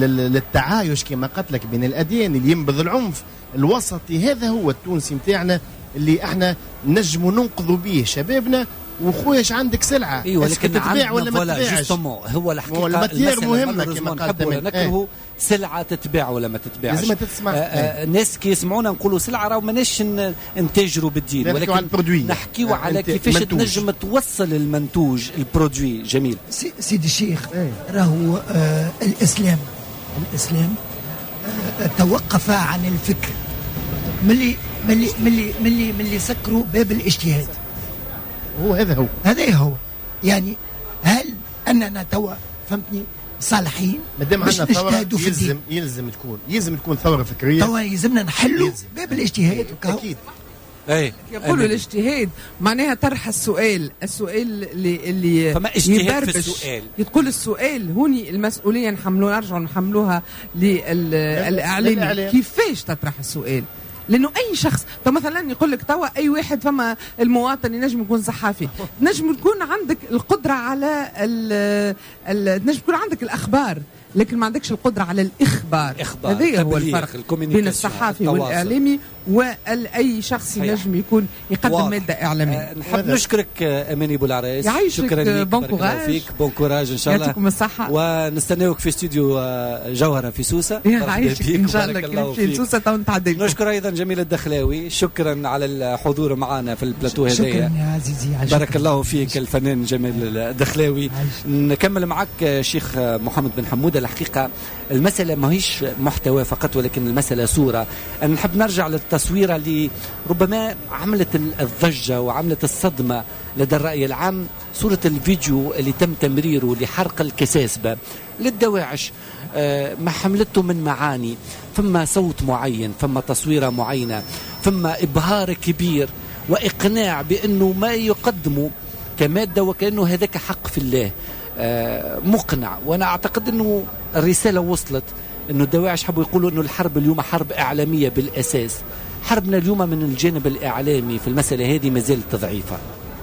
للتعايش كما قلت لك بين الاديان، اللي ينبذ العنف الوسطي. هذا هو التونسي نتاعنا اللي احنا نجموا ننقذوا به شبابنا. وخويش عندك سلعه ايوه لكن تتباع ولا ما تتباعش؟ هو الحقيقه الماتير مهمه كما قال تمام. نكرهوا سلعه تتباع ولا ما تتباعش، لازم تسمع. الناس كي يسمعونا نقولوا سلعه راهو ماناش نتاجروا بالدين، ولكن نحكيوا على, على كيفاش تنجم توصل المنتوج البرودوي. جميل سيدي الشيخ. راهو آه الاسلام الاسلام آه توقف عن الفكر ملي ملي ملي ملي ملي سكروا باب الاجتهاد. هو هذا هو هذا هو يعني هل اننا توا فهمتني صالحين؟ مادام عندنا ثوره يلزم يلزم تكون يلزم تكون ثوره فكريه، توا يلزمنا نحلوا باب الاجتهاد. اكيد اي يقولوا الاجتهاد معناها طرح السؤال، السؤال اللي اللي فما اجتهاد في السؤال. تقول السؤال هوني المسؤوليه نحملوها، نرجعوا نحملوها للاعلام. كيفاش تطرح السؤال؟ لانه اي شخص طب مثلا يقول لك توا اي واحد فما المواطن ينجم يكون صحافي، نجم تكون عندك القدره على ال نجم تكون عندك الاخبار لكن ما عندكش القدره على الاخبار. هذا هو الفرق بين الصحافي والاعلامي واي شخص ينجم يكون يقدم واضح. ماده اعلاميه. أه نحب نشكرك اماني بولعرايس، شكرا لك، بون كوراج، بون كوراج ان شاء الله، يعطيكم الصحه، ونستناوك في استوديو جوهره في سوسه. يعيشك ان شاء الله كي نمشي سوسه تو نتعديكم. نشكر ايضا جميل الدخلاوي، شكرا على الحضور معنا في البلاتو هذايا. شكرا يا عزيزي، بارك الله فيك الفنان جميل الدخلاوي. نكمل معك شيخ محمد بن حموده. الحقيقه المساله ماهيش محتوى فقط، ولكن المساله صوره. أنا نحب نرجع للتصويره اللي ربما عملت الضجه وعملت الصدمه لدى الراي العام، صوره الفيديو اللي تم تمريره لحرق الكساسبه للدواعش. آه ما حملته من معاني، ثم صوت معين، ثم تصويره معينه، ثم ابهار كبير واقناع بانه ما يقدمه كماده وكانه هذاك حق في الله. آه مقنع. وانا اعتقد انه الرساله وصلت، انه الدواعش حبوا يقولوا انه الحرب اليوم حرب اعلاميه بالاساس. حربنا اليوم من الجانب الاعلامي في المساله هذه ما زالت ضعيفه.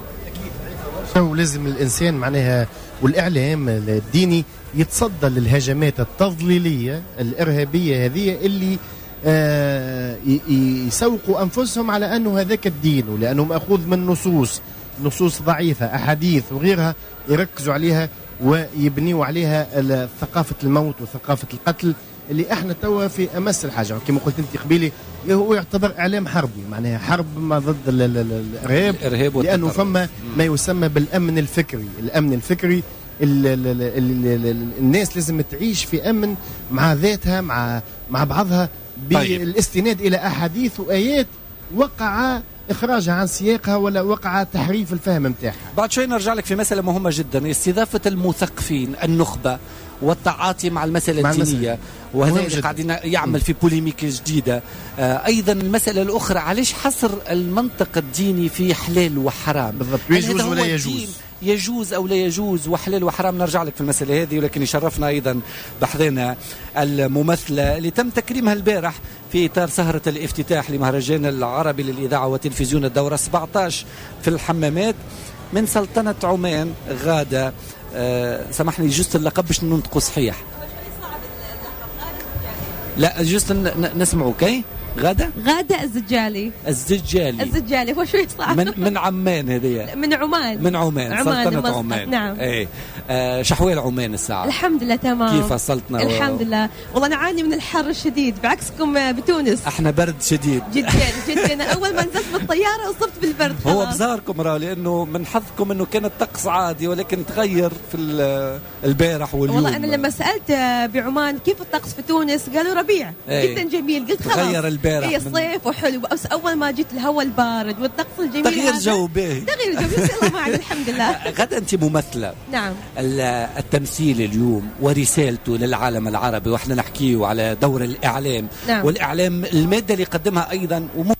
ولازم الانسان معناها والاعلام الديني يتصدى للهجمات التضليليه الارهابيه هذه اللي آه يسوقوا انفسهم على انه هذاك الدين، ولانه ماخوذ من نصوص نصوص ضعيفه، احاديث وغيرها يركزوا عليها ويبنيوا عليها ثقافه الموت وثقافه القتل اللي احنا توا في امس الحاجه. كما قلت انت قبيلي، هو يعتبر اعلام حربي، معناها حرب ما ضد الارهاب، لانه فما ما يسمى بالامن الفكري. الامن الفكري ال ال ال ال ال الناس لازم تعيش في امن مع ذاتها، مع مع بعضها، بالاستناد الى احاديث وايات وقع إخراجها عن سياقها ولا وقع تحريف الفهم متاعها. بعد شوي نرجع لك في مسألة مهمة جدا، استضافة المثقفين النخبة والتعاطي مع المسألة مع الدينية، وهذا اللي قاعدين يعمل في بوليميك جديدة. آه أيضا المسألة الأخرى، علاش حصر المنطق الديني في حلال وحرام؟ بالضبط، يجوز ولا يجوز، يجوز أو لا يجوز، وحلال وحرام. نرجع لك في المسألة هذه، ولكن يشرفنا أيضا بحضنا الممثلة اللي تم تكريمها البارح في إطار سهرة الافتتاح لمهرجان العربي للإذاعة والتلفزيون الدورة سبعة عشر في الحمامات، من سلطنة عمان، غادة. أه سامحني جست اللقب باش ننطقه صحيح. لا جست نسمعه كي غادة غادة الزجالي الزجالي الزجالي هو شوي صعب. من من عمان هذه، من عمان من عمان, عمان سلطنة عمان. نعم. ايه آه شحوال عمان الساعة؟ الحمد لله تمام. كيف وصلتنا؟ الحمد و... لله. والله نعاني من الحر الشديد بعكسكم بتونس. احنا برد شديد جدا جدا. انا اول ما نزلت بالطيارة اصبت بالبرد. هو بزاركم راه، لانه من حظكم انه كان الطقس عادي، ولكن تغير في البارح واليوم. والله انا لما سألت بعمان كيف الطقس في تونس قالوا ربيع. ايه. جدا جميل. قلت خلاص تغير البارح. ايه الصيف وحلو، بس اول ما جيت الهواء البارد والطقس الجميل تغيير جو باهي. تغيير جو بس الله معنا الحمد لله. غدا انت ممثله. نعم. التمثيل اليوم ورسالته للعالم العربي، واحنا نحكيه على دور الاعلام. نعم. والاعلام الماده اللي قدمها ايضا وم...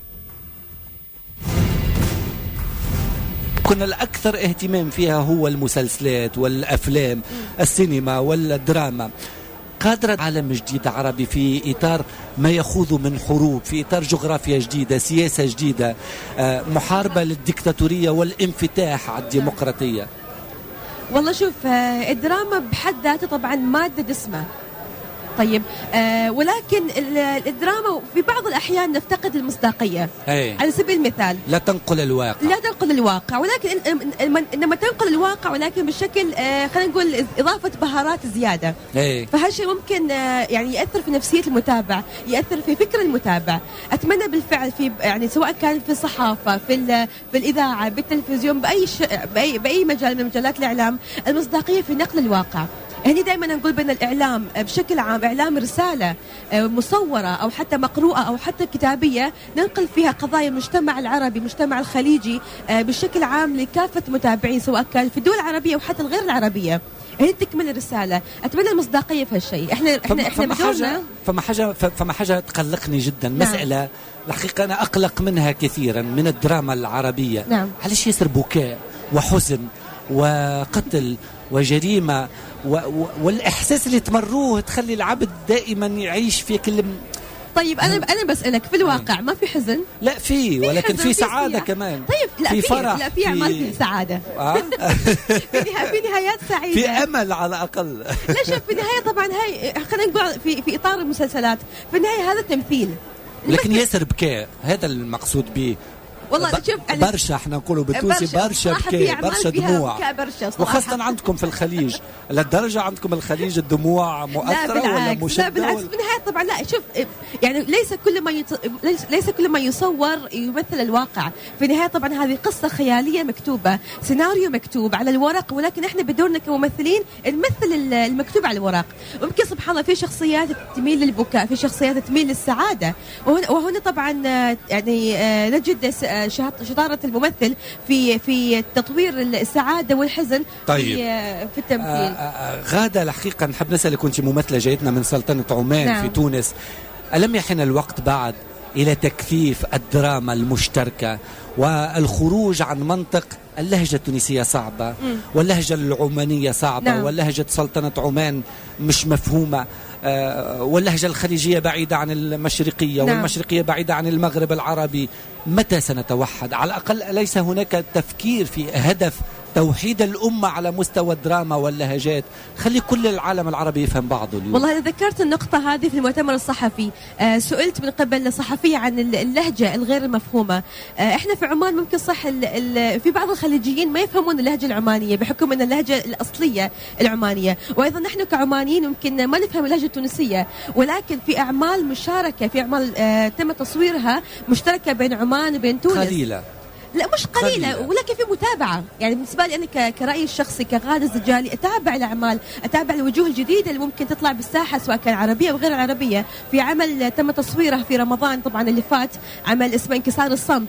كنا الاكثر اهتمام فيها هو المسلسلات والافلام، السينما والدراما. قادرة عالم جديد عربي في إطار ما يخوض من حروب، في إطار جغرافيا جديدة، سياسة جديدة، محاربة للديكتاتورية والانفتاح على الديمقراطية. والله شوف، الدراما بحد ذاتها طبعا مادة دسمة، طيب آه ولكن الدراما في بعض الأحيان نفتقد المصداقية. أي. على سبيل المثال لا تنقل الواقع، لا تنقل الواقع، ولكن إنما تنقل الواقع ولكن بشكل آه خلينا نقول إضافة بهارات زيادة. أي. فهالشيء ممكن آه يعني يأثر في نفسية المتابع، يأثر في فكر المتابع. أتمنى بالفعل في يعني سواء كان في الصحافة، في في الإذاعة، بالتلفزيون، بأي ش... بأي بأي مجال من مجالات الإعلام، المصداقية في نقل الواقع. هني دائما نقول بأن الإعلام بشكل عام إعلام رسالة مصورة أو حتى مقروءة أو حتى كتابية ننقل فيها قضايا المجتمع العربي، المجتمع الخليجي بشكل عام لكافة متابعين سواء كان في الدول العربية أو حتى الغير العربية. هي تكمل الرسالة. أتمنى المصداقية في هالشيء. إحنا إحنا إحنا فما حاجة فما حاجة فما حاجة تقلقني جدا. نعم. مسألة الحقيقة أنا أقلق منها كثيرا من الدراما العربية. نعم. علاش ياسر بكاء وحزن وقتل وجريمة و... و... والإحساس اللي تمروه تخلي العبد دائما يعيش في كل. طيب أنا أنا بسألك في الواقع ما في حزن؟ لا في، ولكن في, في سعادة في كمان. طيب لا في فرح، لا في أعمال في سعادة. آه؟ في نهايات سعيدة، في أمل على الأقل. لا شوف، في النهاية طبعا هاي خلينا نقول في في إطار المسلسلات، في النهاية هذا تمثيل. لكن ياسر بكاء، هذا المقصود به. والله شوف برشا احنا نقولوا بالتونسي برشا بكاء، برشا دموع، وخاصة عندكم في الخليج. للدرجة عندكم الخليج الدموع مؤثرة ولا مشدة؟ لا بالعكس، في النهاية طبعا لا. شوف يعني ليس كل ما يت... ليس كل ما يصور يمثل الواقع. في النهاية طبعا هذه قصة خيالية مكتوبة، سيناريو مكتوب على الورق، ولكن احنا بدورنا كممثلين نمثل المكتوب على الورق. ممكن سبحان الله في شخصيات تميل للبكاء، في شخصيات تميل للسعادة، وهنا, وهنا طبعا يعني نجد شطارة الممثل في في تطوير السعادة والحزن. طيب. في, في التمثيل. آآ آآ غادة الحقيقة نحب نسألك، كنت ممثلة جايتنا من سلطنة عمان. نعم. في تونس، ألم يحن الوقت بعد إلى تكثيف الدراما المشتركة والخروج عن منطق اللهجة التونسية صعبة م. واللهجة العمانية صعبة؟ نعم. واللهجة سلطنة عمان مش مفهومة، آه واللهجة الخليجية بعيدة عن المشرقية. نعم. والمشرقية بعيدة عن المغرب العربي. متى سنتوحد؟ على الأقل أليس هناك تفكير في هدف توحيد الأمة على مستوى الدراما واللهجات؟ خلي كل العالم العربي يفهم بعضه اليوم. والله أنا ذكرت النقطة هذه في المؤتمر الصحفي. آه سئلت من قبل صحفية عن اللهجة الغير المفهومة. آه احنا في عمان ممكن صح ال ال في بعض الخليجيين ما يفهمون اللهجة العمانية بحكم أن اللهجة الأصلية العمانية، وأيضا نحن كعمانيين ممكن ما نفهم اللهجة التونسية، ولكن في أعمال مشاركة، في أعمال آه تم تصويرها مشتركة بين عمان وبين تونس. قليلة. لا مش قليلة, قليلة ولكن في متابعة. يعني بالنسبة لي أنا كرأيي الشخصي كغادة الزجالي أتابع الأعمال، أتابع الوجوه الجديدة اللي ممكن تطلع بالساحة سواء كان عربية أو غير عربية. في عمل تم تصويره في رمضان طبعا اللي فات، عمل اسمه انكسار الصمت،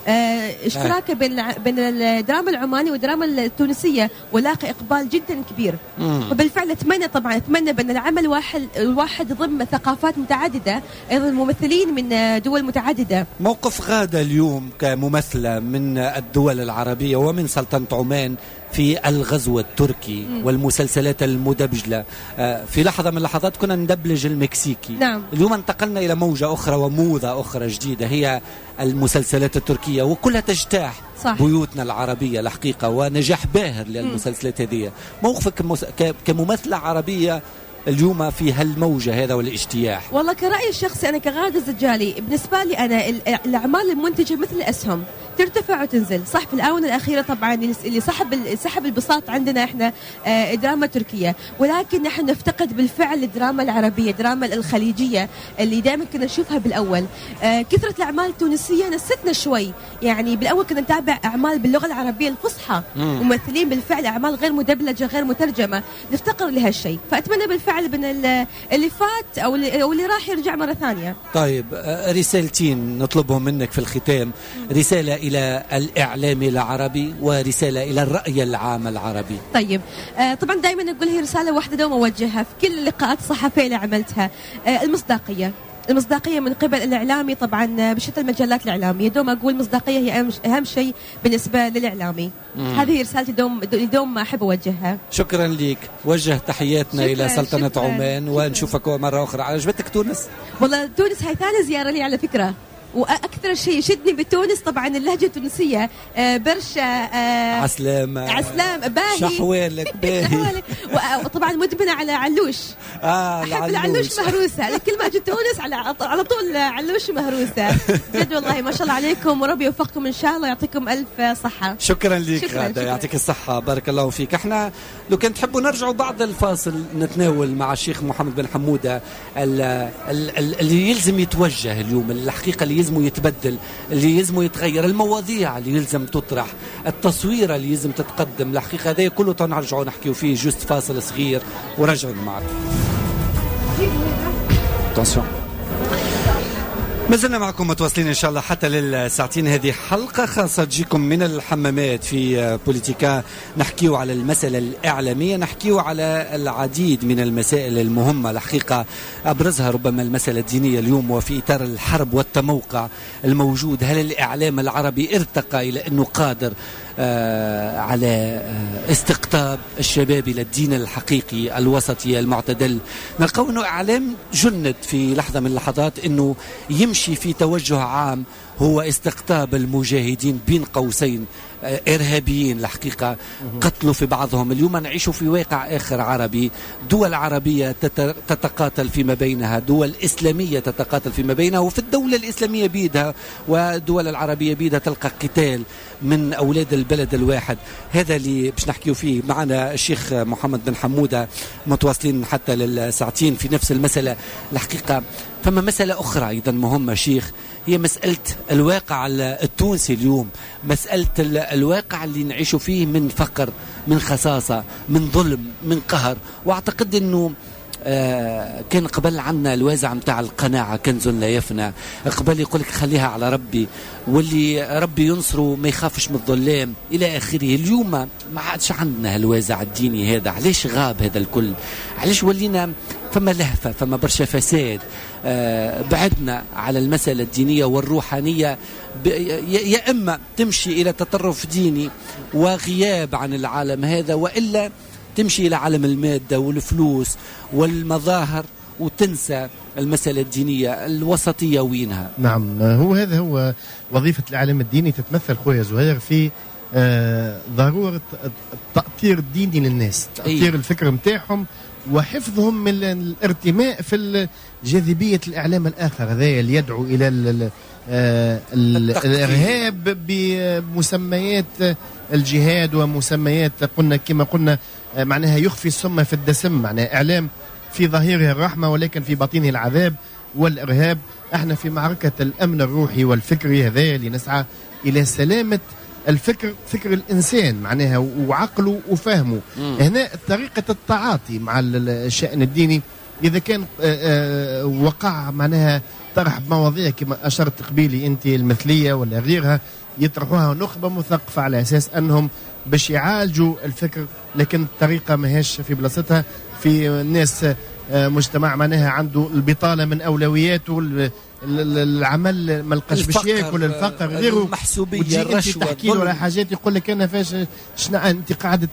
آه اشتراكه بين بين الدراما العمانية والدراما التونسية، ولاقي إقبال جدا كبير. مم. وبالفعل أتمنى طبعا أتمنى بأن العمل واحد الواحد ضمن ثقافات متعددة، أيضا ممثلين من دول متعددة. موقف غادة اليوم كممثلة من الدول العربية ومن سلطنة عمان في الغزو التركي م. والمسلسلات المدبجلة. في لحظة من اللحظات كنا ندبلج المكسيكي. نعم. اليوم انتقلنا إلى موجة أخرى وموضة أخرى جديدة هي المسلسلات التركية، وكلها تجتاح صح. بيوتنا العربية الحقيقة، ونجاح باهر للمسلسلات هذه. موقفك كممثلة عربية اليوم في هالموجة هذا والاجتياح؟ والله كرأيي الشخصي أنا كغادة الزجالي بالنسبة لي أنا الأعمال المنتجة مثل الأسهم ترتفع وتنزل. صح في الآونة الأخيرة طبعا اللي سحب سحب البساط عندنا إحنا آه دراما تركية، ولكن نحن نفتقد بالفعل الدراما العربية، الدراما الخليجية اللي دائما كنا نشوفها بالأول. آه كثرة الأعمال التونسية نستنا شوي. يعني بالأول كنا نتابع أعمال باللغة العربية الفصحى، ممثلين بالفعل أعمال غير مدبلجة غير مترجمة، نفتقر لهالشيء. فأتمنى بالفعل بين اللي فات أو اللي, أو اللي راح يرجع مرة ثانية. طيب رسالتين نطلبهم منك في الختام، رسالة إلى الإعلام العربي ورسالة إلى الرأي العام العربي. طيب آه طبعا دائما أقول هي رسالة واحدة دوم أوجهها في كل اللقاءات الصحفية اللي عملتها، آه المصداقية. المصداقية من قبل الإعلامي طبعا بشتى المجالات الإعلامية. دوم أقول المصداقية هي أهم شيء بالنسبة للإعلامي. مم. هذه رسالتي دوم دوم أحب أوجهها. شكرا لك، وجه تحياتنا شكرا إلى سلطنة شكرا عمان، ونشوفك مرة أخرى. عجبتك تونس؟ والله تونس هاي ثاني زيارة لي على فكرة، واكثر شيء يشدني بتونس طبعا اللهجه التونسيه. آه برشا آه عسلام عسلام باهي شحوالك باهي وطبعا مدمنه على علوش. اه احب العلوش مهروسه، لكل ما اجي تونس على على طول علوش مهروسه. جد والله ما شاء الله عليكم، وربي يوفقكم ان شاء الله، يعطيكم الف صحه. شكرا لك غادة، يعطيك الصحه، بارك الله فيك. احنا لو كان تحبوا نرجعوا بعد الفاصل نتناول مع الشيخ محمد بن حموده اللي يلزم يتوجه اليوم، الحقيقه اللي يلزم يتبدل، اللي يلزم يتغير، المواضيع اللي يلزم تطرح، التصوير اللي يلزم تتقدم. الحقيقة هذا كله تنرجعوا نحكيو فيه. جوست فاصل صغير ورجعوا معكم. ما زلنا معكم متواصلين إن شاء الله حتى للساعتين. هذه حلقة خاصة تجيكم من الحمامات في بوليتيكا، نحكيو على المسألة الإعلامية، نحكيو على العديد من المسائل المهمة الحقيقة، أبرزها ربما المسألة الدينية اليوم. وفي إطار الحرب والتموقع الموجود، هل الإعلام العربي ارتقى إلى أنه قادر آه على آه استقطاب الشباب إلى الدين الحقيقي الوسطي المعتدل؟ نلقى أنه إعلام جند في لحظة من اللحظات أنه يمشي في توجه عام هو استقطاب المجاهدين بين قوسين إرهابيين الحقيقة قتلوا في بعضهم. اليوم نعيش في واقع آخر عربي، دول عربية تتقاتل فيما بينها، دول إسلامية تتقاتل فيما بينها، وفي الدولة الإسلامية بيدها والدول العربية بيدها تلقى قتال من أولاد البلد الواحد. هذا اللي باش نحكيو فيه. معنا الشيخ محمد بن حمودة متواصلين حتى للساعتين في نفس المسألة. الحقيقة فما مسألة أخرى أيضا مهمة شيخ، هي مسألة الواقع التونسي اليوم، مسألة الواقع اللي نعيش فيه من فقر، من خصاصة، من ظلم، من قهر. واعتقد أنه آه كان قبل عنا الوازع متاع القناعة كنز لا يفنى، قبل يقول لك خليها على ربي، واللي ربي ينصره ما يخافش من الظلام إلى آخره. اليوم ما عادش عندنا الوازع الديني هذا. علاش غاب هذا الكل؟ علاش ولينا فما لهفة، فما برشا فساد؟ آه بعدنا على المسألة الدينية والروحانية، يا إما تمشي إلى تطرف ديني وغياب عن العالم هذا، وإلا تمشي إلى عالم المادة والفلوس والمظاهر وتنسى المسألة الدينية الوسطية وينها. نعم، هو هذا هو وظيفة العالم الديني. تتمثل خويا زهير في آه ضرورة التأطير الديني للناس، تأطير أيه؟ الفكر متاعهم وحفظهم من الارتماء في جاذبية الإعلام الآخر هذا اللي يدعو إلى ال آه الإرهاب بمسميات الجهاد ومسميات قلنا كما قلنا آه معناها يخفي السم في الدسم، معناها إعلام في ظاهره الرحمة ولكن في باطنه العذاب والإرهاب. احنا في معركة الأمن الروحي والفكري هذا اللي نسعى إلى سلامة الفكر، فكر الإنسان معناها وعقله وفهمه. مم. هنا طريقة التعاطي مع الشأن الديني إذا كان وقع معناها طرح مواضيع كما أشرت قبيلي أنت المثلية ولا غيرها، يطرحوها نخبة مثقفة على أساس أنهم باش يعالجوا الفكر، لكن الطريقة ماهيش في بلاصتها. في الناس مجتمع معناها عنده البطالة من أولوياته، العمل ما لقاش باش ياكل، الفقر غيره، المحسوبيه، الرشوه، تحكي له على حاجات يقول لك انا فاش شنو انت قاعد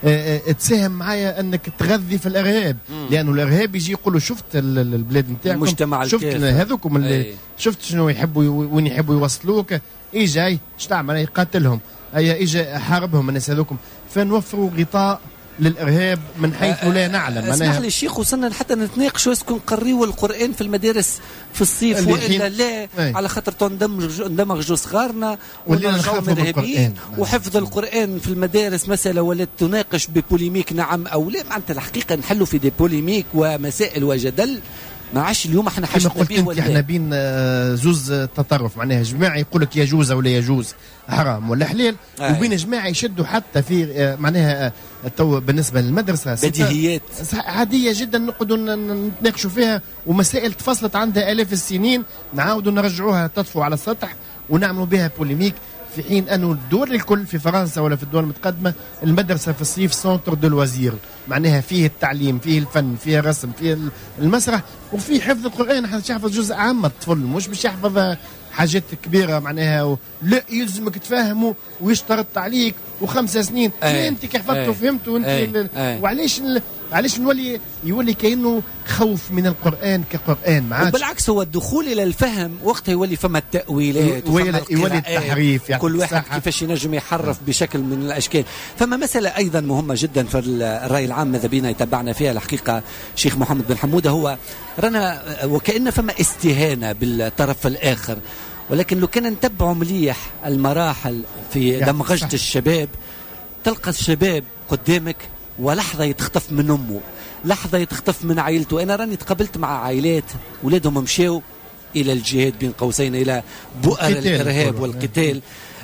تساهم معايا انك تغذي في الارهاب. مم. لانه الارهاب يجي يقول له شفت البلاد نتاعكم، المجتمع شفت هذوكم اللي شفت شنو يحبوا وين يحبوا يوصلوك، اي جاي اش تعمل؟ يقاتلهم، اي اجى حاربهم الناس هذوكم. فنوفروا غطاء للارهاب من حيث لا نعلم. اسمح لي الشيخ، وصلنا حتى نتناقشوا اسكو نقريوا القران في المدارس في الصيف والا لا، ايه. على خاطر تندمج ندمجوا صغارنا ونرجعوا مذهبيين، وحفظ القران في المدارس مساله ولا تناقش ببوليميك نعم او لا. معناتها الحقيقه نحلوا في دي بوليميك ومسائل وجدل ما عادش اليوم احنا حاجه بيه ولا احنا بين زوز تطرف، معناها جماعه يقول لك يجوز ولا يجوز، حرام ولا حلال، آه. وبين جماعه يشدوا حتى في معناها تو بالنسبه للمدرسه بديهيات عاديه جدا نقعدوا نتناقشوا فيها، ومسائل تفصلت عندها الاف السنين نعاودوا نرجعوها تطفو على السطح ونعملوا بها بوليميك. في حين أنه الدول الكل في فرنسا ولا في الدول المتقدمة المدرسة في الصيف سونتر دو لوازير، معناها فيه التعليم، فيه الفن، فيه الرسم، فيه المسرح، وفيه حفظ القرآن. حتى يحفظ جزء عام الطفل، مش باش يحفظ حاجات كبيرة معناها و... لا يلزمك تفهمه ويشترط عليك وخمس سنين. أيه. انت كي حفظته وفهمته انت. أيه. أيه. وعليش ال... علاش نولي يولي كأنه خوف من القرآن كقرآن معاش. وبالعكس هو الدخول إلى الفهم وقتها يولي فما التأويلات وفما يولي التحريف، كل واحد كيفاش ينجم يحرف بشكل من الأشكال. فما مسألة أيضا مهمة جدا في الرأي العام ماذا بينا يتبعنا فيها الحقيقة شيخ محمد بن حمودة، هو رانا وكأن فما استهانة بالطرف الآخر، ولكن لو كان نتبعوا مليح المراحل في دمغجة الشباب تلقى الشباب قدامك ولحظة يتخطف من أمه، لحظة يتخطف من عائلته. أنا راني تقابلت مع عائلات ولادهم مشاو إلى الجهاد بين قوسين، إلى بؤر الإرهاب والقتال.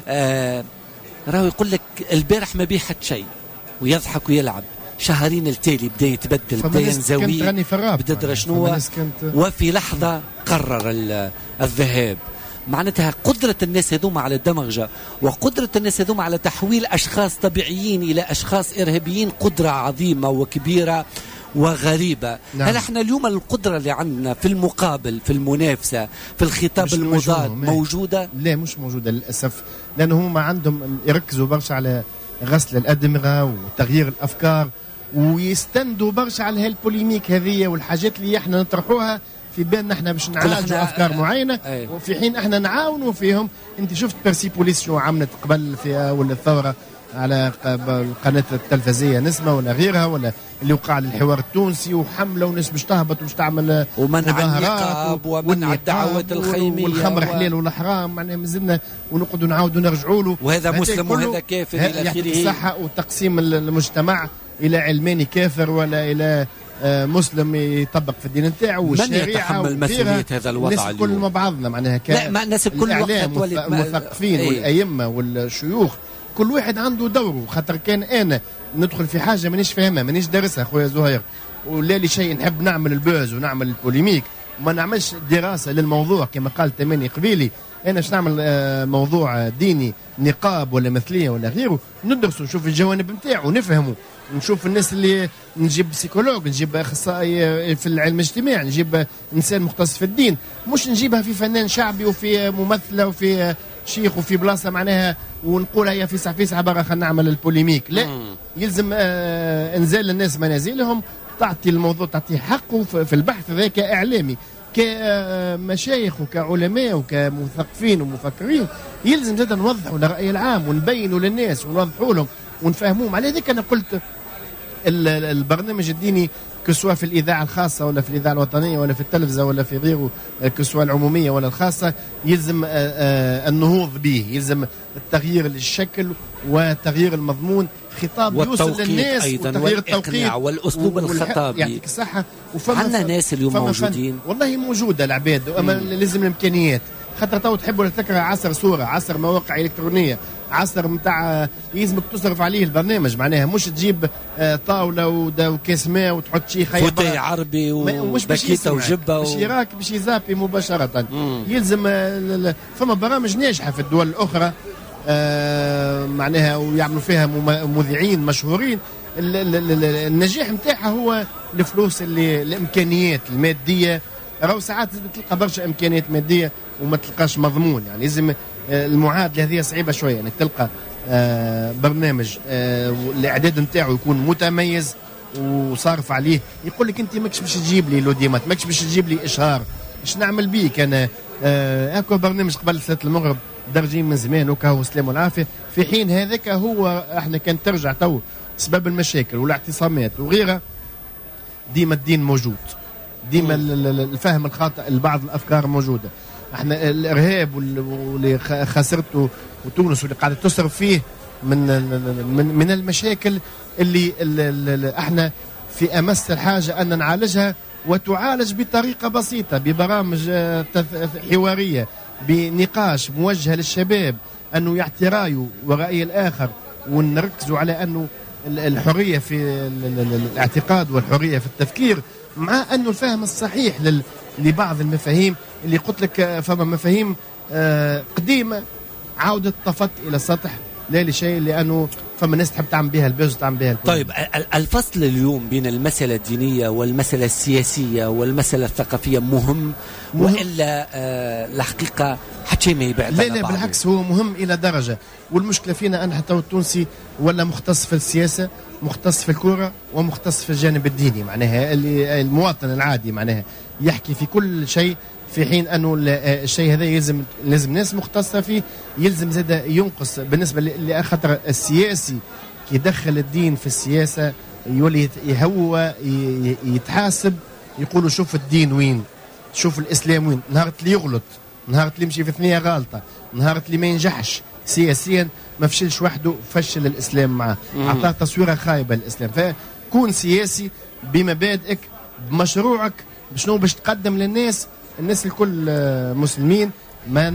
آه راهو يقول لك البارح ما بيه حد شيء ويضحك ويلعب، شهرين التالي بدا يتبدل، بدا ينزوي، بدا شنو، وفي لحظة قرر الذهاب. معناتها قدرة الناس هذوما على الدمغجة وقدرة الناس هذوما على تحويل أشخاص طبيعيين إلى أشخاص إرهابيين قدرة عظيمة وكبيرة وغريبة. نعم. هل احنا اليوم القدرة اللي عندنا في المقابل، في المنافسة، في الخطاب المضاد موجودة؟ لا مش موجودة للأسف، لأنه هم عندهم يركزوا برشا على غسل الأدمغة وتغيير الأفكار، ويستندوا برشا على هالبوليميك هذه والحاجات اللي احنا نطرحوها في بالنا احنا باش نعالجوا افكار معينه، أي. وفي حين احنا نعاونوا فيهم. انت شفت بيرسيبوليس شنو عملت قبل في اول الثوره على القناه التلفزيونيه نسمه ولا غيرها، ولا اللي وقع للحوار التونسي وحمله وناس باش تهبط وباش تعمل ومنع النقاب ومنع الدعوات الخيميه والخمر و... حلال ولا حرام، معناها مازلنا ونقعدوا نعاودوا نرجعوا له، وهذا مسلم وهذا كافر الى اخره. الصحه وتقسيم المجتمع الى علماني كافر ولا الى مسلم يطبق في الدين نتاعو والشريعه. من يتحمل مسؤوليه هذا الوضع اليوم؟ الناس كل مع بعضنا معناها ك... لا ما الناس كل وقت والمثقفين ايه. والائمه والشيوخ كل واحد عنده دوره. خاطر كان انا ندخل في حاجه مانيش فاهمها مانيش دارسها خويا زهير ولا لي شيء نحب نعمل البوز ونعمل البوليميك وما نعملش دراسه للموضوع كما قال تماني قبيلي، انا باش نعمل موضوع ديني نقاب ولا مثليه ولا غيره ندرسه نشوف الجوانب نتاعو ونفهمه، نشوف الناس اللي نجيب سيكولوج نجيب اخصائي في العلم الاجتماعي نجيب انسان مختص في الدين، مش نجيبها في فنان شعبي وفي ممثله وفي شيخ وفي بلاصه معناها ونقولها يا فيسع فيسع برا خلينا نعمل البوليميك. لا مم. يلزم آه انزال الناس منازلهم، تعطي الموضوع تعطيه حقه في البحث ذا كاعلامي كمشايخ وكعلماء وكمثقفين ومفكرين. يلزم زاد نوضحوا للرأي العام ونبينوا للناس ونوضحوا لهم ونفهموهم. على ذلك انا قلت البرنامج الديني كسوا في الإذاعة الخاصة ولا في الإذاعة الوطنية ولا في التلفزة ولا في غيره كسوا العمومية ولا الخاصة يلزم النهوض به، يلزم التغيير للشكل وتغيير المضمون، خطاب يوصل للناس أيضا وتغيير التوقيت والأسلوب الخطابي. يعطيك الصحة. عندنا ناس اليوم موجودين والله موجودة العباد أما لازم الإمكانيات. خاطر تو تحبوا تكره عصر صورة عصر مواقع إلكترونية عصر متاع يلزمك تصرف عليه البرنامج معناها مش تجيب طاوله وكاس ماء وتحط شي خيط فوتاي عربي وبكيته وجبه باش يراك باش يزابي مباشره. مم. يلزم فما برامج ناجحه في الدول الاخرى آه معناها ويعملوا فيها مذيعين مشهورين. النجاح نتاعها هو الفلوس اللي الامكانيات الماديه. راهو ساعات تلقى برشا امكانيات ماديه وما تلقاش مضمون، يعني لازم المعادله هذه صعيبه شويه، انك يعني تلقى آه برنامج آه الاعداد نتاعو يكون متميز وصارف عليه. يقول لك انت ماكش باش تجيب لي لوديمات ماكش باش تجيب لي اشهار، ايش نعمل بيك انا؟ آه اكو برنامج قبل ثلاث المغرب درجين من زمان وكهو سلام والعافيه، في حين هذاك هو احنا كان ترجع تو سبب المشاكل والاعتصامات وغيرها ديما الدين موجود، ديما الفهم الخاطئ لبعض الافكار موجوده. احنا الارهاب واللي خسرته وتونس واللي قاعده تصرف فيه من من من المشاكل اللي, اللي احنا في امس الحاجه ان نعالجها وتعالج بطريقه بسيطه ببرامج حواريه بنقاش موجه للشباب انه يعطي رايه وراي الاخر، ونركزوا على انه الحريه في الاعتقاد والحريه في التفكير مع انه الفهم الصحيح لبعض المفاهيم اللي قلت لك فما مفاهيم قديمه عاودت طفت الى السطح لا لشيء لانه فما ناس تحب تعمل بها البوز وتعمل بها الكل. طيب الفصل اليوم بين المساله الدينيه والمساله السياسيه والمساله الثقافيه مهم, مهم. والا آه الحقيقه حتى ما يبعد لا لا بالعكس هو مهم الى درجه. والمشكله فينا ان حتى التونسي ولا مختص في السياسه مختص في الكوره ومختص في الجانب الديني، معناها اللي المواطن العادي معناها يحكي في كل شيء، في حين انه الشيء هذا يلزم لازم ناس مختصه فيه، يلزم زاد ينقص بالنسبه لخاطر السياسي كي يدخل الدين في السياسه يولي هو يتحاسب، يقولوا شوف الدين وين، شوف الاسلام وين، نهار اللي يغلط، نهار اللي يمشي في ثنيه غالطه، نهار اللي ما ينجحش سياسيا ما فشلش وحده، فشل الاسلام معه، اعطاه تصويره خايبه للاسلام. فكون سياسي بمبادئك بمشروعك شنو باش تقدم للناس، الناس الكل مسلمين ما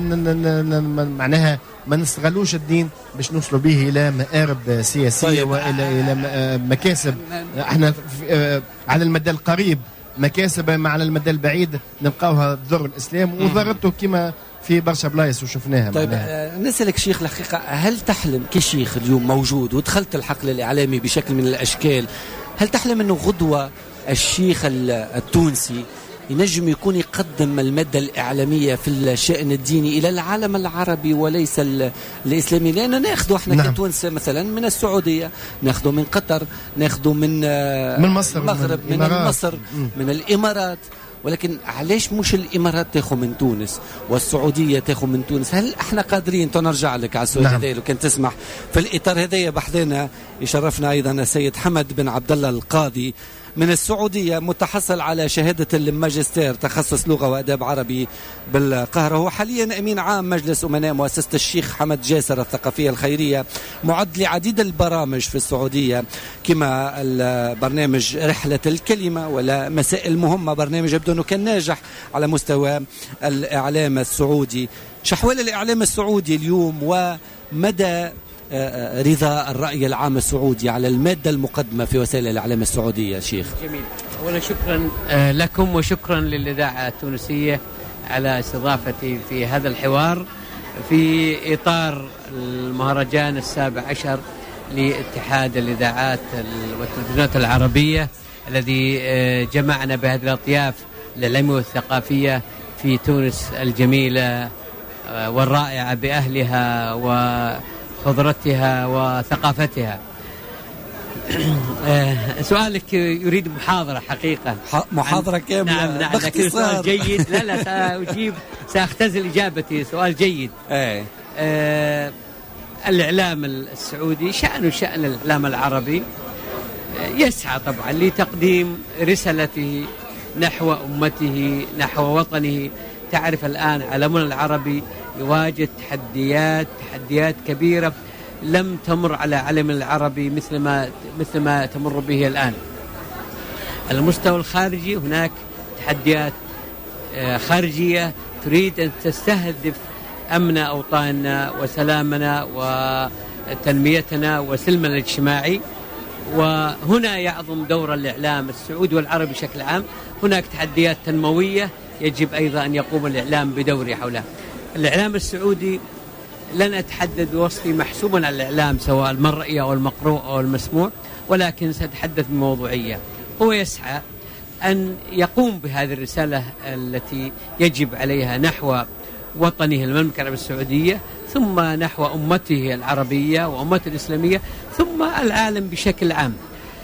معناها ما نستغلوش الدين باش نوصلوا به الى مآرب سياسيه. طيب. والى الى مكاسب احنا على المدى القريب، مكاسب مع على المدى البعيد نلقاوها تضر الاسلام وضرته كما في برشا بلايص وشفناها. طيب آه نسألك شيخ الحقيقة، هل تحلم كشيخ اليوم موجود ودخلت الحقل الإعلامي بشكل من الأشكال، هل تحلم أنه غدوة الشيخ التونسي ينجم يكون يقدم المادة الإعلامية في الشأن الديني إلى العالم العربي وليس الإسلامي؟ لأن نأخذه احنا نعم. كتونس مثلا من السعودية، نأخذه من قطر، نأخذه من من مصر، المغرب، من, من مصر، من الإمارات، ولكن علاش مش الإمارات تاخذ من تونس والسعودية تاخذ من تونس؟ هل احنا قادرين؟ تنرجع لك على السؤال هذا لو كان تسمح. في الإطار هذا بحثنا يشرفنا أيضا السيد حمد بن عبد الله القاضي من السعودية، متحصل على شهادة الماجستير تخصص لغة وأداب عربي بالقاهرة. هو حاليا أمين عام مجلس أمناء مؤسسة الشيخ حمد جاسر الثقافية الخيرية، معد لعديد البرامج في السعودية كما البرنامج رحلة الكلمة ولا مسائل مهمة، برنامج يبدو أنه كان ناجح على مستوى الإعلام السعودي. شحوال الإعلام السعودي اليوم ومدى رضا الرأي العام السعودي على المادة المقدمة في وسائل الإعلام السعودية شيخ؟ جميل. أولا شكرا لكم وشكرا للإذاعة التونسية على استضافتي في هذا الحوار في إطار المهرجان السابع عشر لاتحاد الإذاعات والتلفزيونات العربية الذي جمعنا بهذه الأطياف العلمية والثقافية في تونس الجميلة والرائعة بأهلها وخضرتها وثقافتها. سؤالك يريد محاضرة حقيقة، محاضرة كاملة. نعم نعم، لكن سؤال جيد. لا لا سأجيب، سأختزل إجابتي. سؤال جيد. ايه. آه الإعلام السعودي شأنه شأن الإعلام العربي، يسعى طبعا لتقديم رسالته نحو أمته نحو وطنه. تعرف الآن عالمنا العربي يواجه تحديات تحديات كبيرة لم تمر على عالمنا العربي مثل ما مثل ما تمر به الآن. على المستوى الخارجي هناك تحديات خارجية تريد أن تستهدف أمن أوطاننا وسلامنا وتنميتنا وسلمنا الاجتماعي، وهنا يعظم دور الإعلام السعودي والعربي بشكل عام. هناك تحديات تنموية يجب أيضا أن يقوم الإعلام بدوره حولها. الإعلام السعودي لن أتحدث بوصفي محسوبا على الإعلام سواء المرئي أو المقروء أو المسموع، ولكن سأتحدث بموضوعية. هو يسعى أن يقوم بهذه الرسالة التي يجب عليها نحو وطنه المملكة العربية السعودية، ثم نحو أمته العربية وأمته الإسلامية، ثم العالم بشكل عام.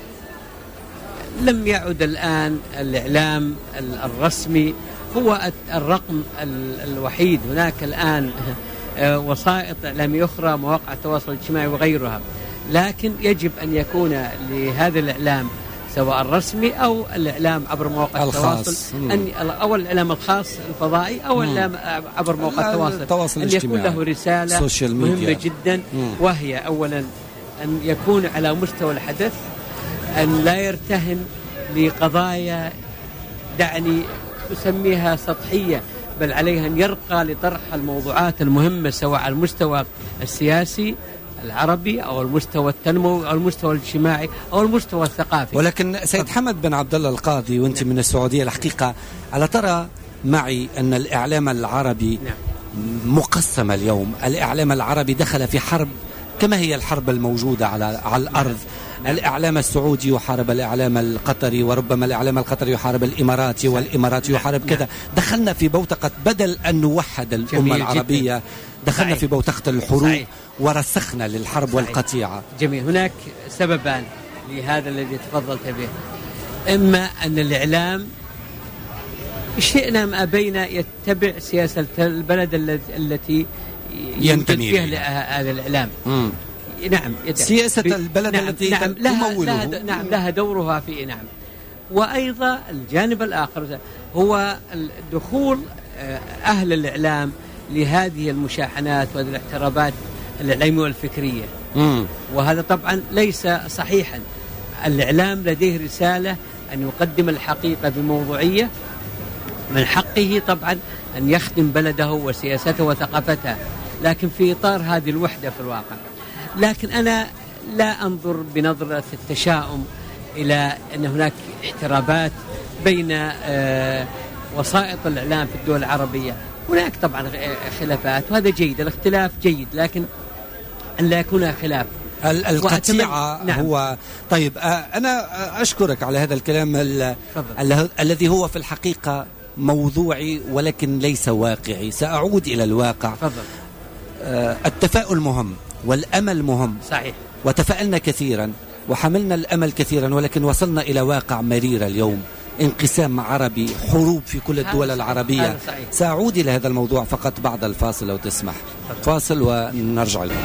لم يعد الآن الإعلام الرسمي هو الرقم الوحيد. هناك الآن وسائط إعلامية أخرى، مواقع التواصل الاجتماعي وغيرها، لكن يجب أن يكون لهذا الإعلام سواء الرسمي أو الإعلام عبر مواقع التواصل أن أو الإعلام الخاص الفضائي أو الإعلام عبر مواقع التواصل أن يكون له رسالة مهمة جدا، وهي أولا أن يكون على مستوى الحدث، أن لا يرتهن لقضايا دعني أسميها سطحية، بل عليه أن يرقى لطرح الموضوعات المهمة سواء على المستوى السياسي العربي أو المستوى التنموي أو المستوى الاجتماعي أو المستوى الثقافي. ولكن سيد حمد بن عبد الله القاضي، وأنت من السعودية الحقيقة، ألا ترى معي أن الإعلام العربي مقسم اليوم؟ الإعلام العربي دخل في حرب كما هي الحرب الموجودة على على الأرض. الإعلام السعودي يحارب الإعلام القطري، وربما الإعلام القطري يحارب الإماراتي، والإماراتي يحارب كذا. دخلنا في بوتقة، بدل أن نوحد الأمة العربية دخلنا في بوتقة الحروب. صحيح. ورسخنا للحرب. صحيح. والقطيعة. جميل. هناك سببان لهذا الذي تفضلت به. إما أن الإعلام شئنا ما أبينا يتبع سياسة البلد التي ينتمي فيها هذا الإعلام. مم. نعم، سياسة البلد نعم التي نعم تموله. لها, لها نعم لها دورها في. نعم. وأيضا الجانب الآخر هو دخول أهل الإعلام لهذه المشاحنات وهذه الاعترابات العلمية والفكرية. مم. وهذا طبعا ليس صحيحا. الإعلام لديه رسالة أن يقدم الحقيقة بموضوعية، من حقه طبعا أن يخدم بلده وسياسته وثقافته، لكن في إطار هذه الوحدة في الواقع. لكن أنا لا أنظر بنظرة التشاؤم إلى أن هناك احترابات بين وسائط الإعلام في الدول العربية. هناك طبعا خلافات وهذا جيد، الاختلاف جيد، لكن أن لا يكون خلاف. القطيعة. نعم. هو طيب أنا أشكرك على هذا الكلام الذي هو في الحقيقة موضوعي ولكن ليس واقعي. سأعود إلى الواقع. فضل. التفاؤل مهم والأمل مهم. صحيح. وتفائلنا كثيرا وحملنا الأمل كثيرا، ولكن وصلنا إلى واقع مرير اليوم انقسام عربي، حروب في كل الدول العربية. سأعود إلى هذا الموضوع فقط بعد الفاصل لو تسمح. فاصل ونرجع لكم.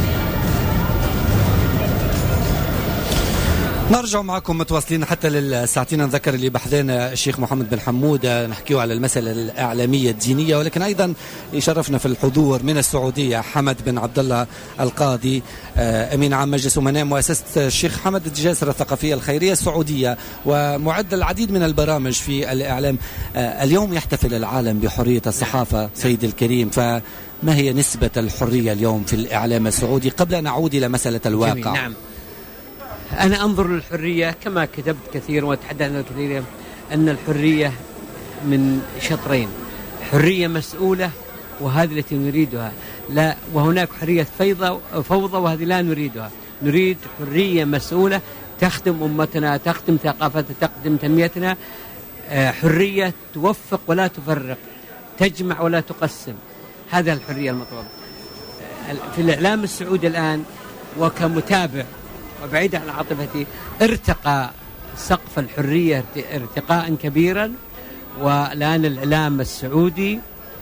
نرجع معكم متواصلين حتى للساعتين. نذكر اللي بحذانا الشيخ محمد بن حمود نحكيه على المسألة الإعلامية الدينية، ولكن أيضا يشرفنا في الحضور من السعودية حمد بن عبد الله القاضي أمين عام مجلس أمناء مؤسسة الشيخ حمد الجاسر الثقافية الخيرية السعودية، ومعد العديد من البرامج في الإعلام. اليوم يحتفل العالم بحرية الصحافة سيد الكريم، فما هي نسبة الحرية اليوم في الإعلام السعودي قبل أن نعود إلى مسألة الواقع؟ جميل. نعم، أنا أنظر للحرية كما كتبت كثير وتحدثنا كثيرا أن الحرية من شطرين، حرية مسؤولة وهذه التي نريدها، لا وهناك حرية فوضى وهذه لا نريدها. نريد حرية مسؤولة تخدم أمتنا، تخدم ثقافتنا، تخدم تنميتنا، حرية توفق ولا تفرق، تجمع ولا تقسم. هذا الحرية المطلوبة في الإعلام السعودي الآن. وكمتابع وبعيد عن عاطفتي، ارتقى سقف الحرية ارتقاء كبيرا، والآن الإعلام السعودي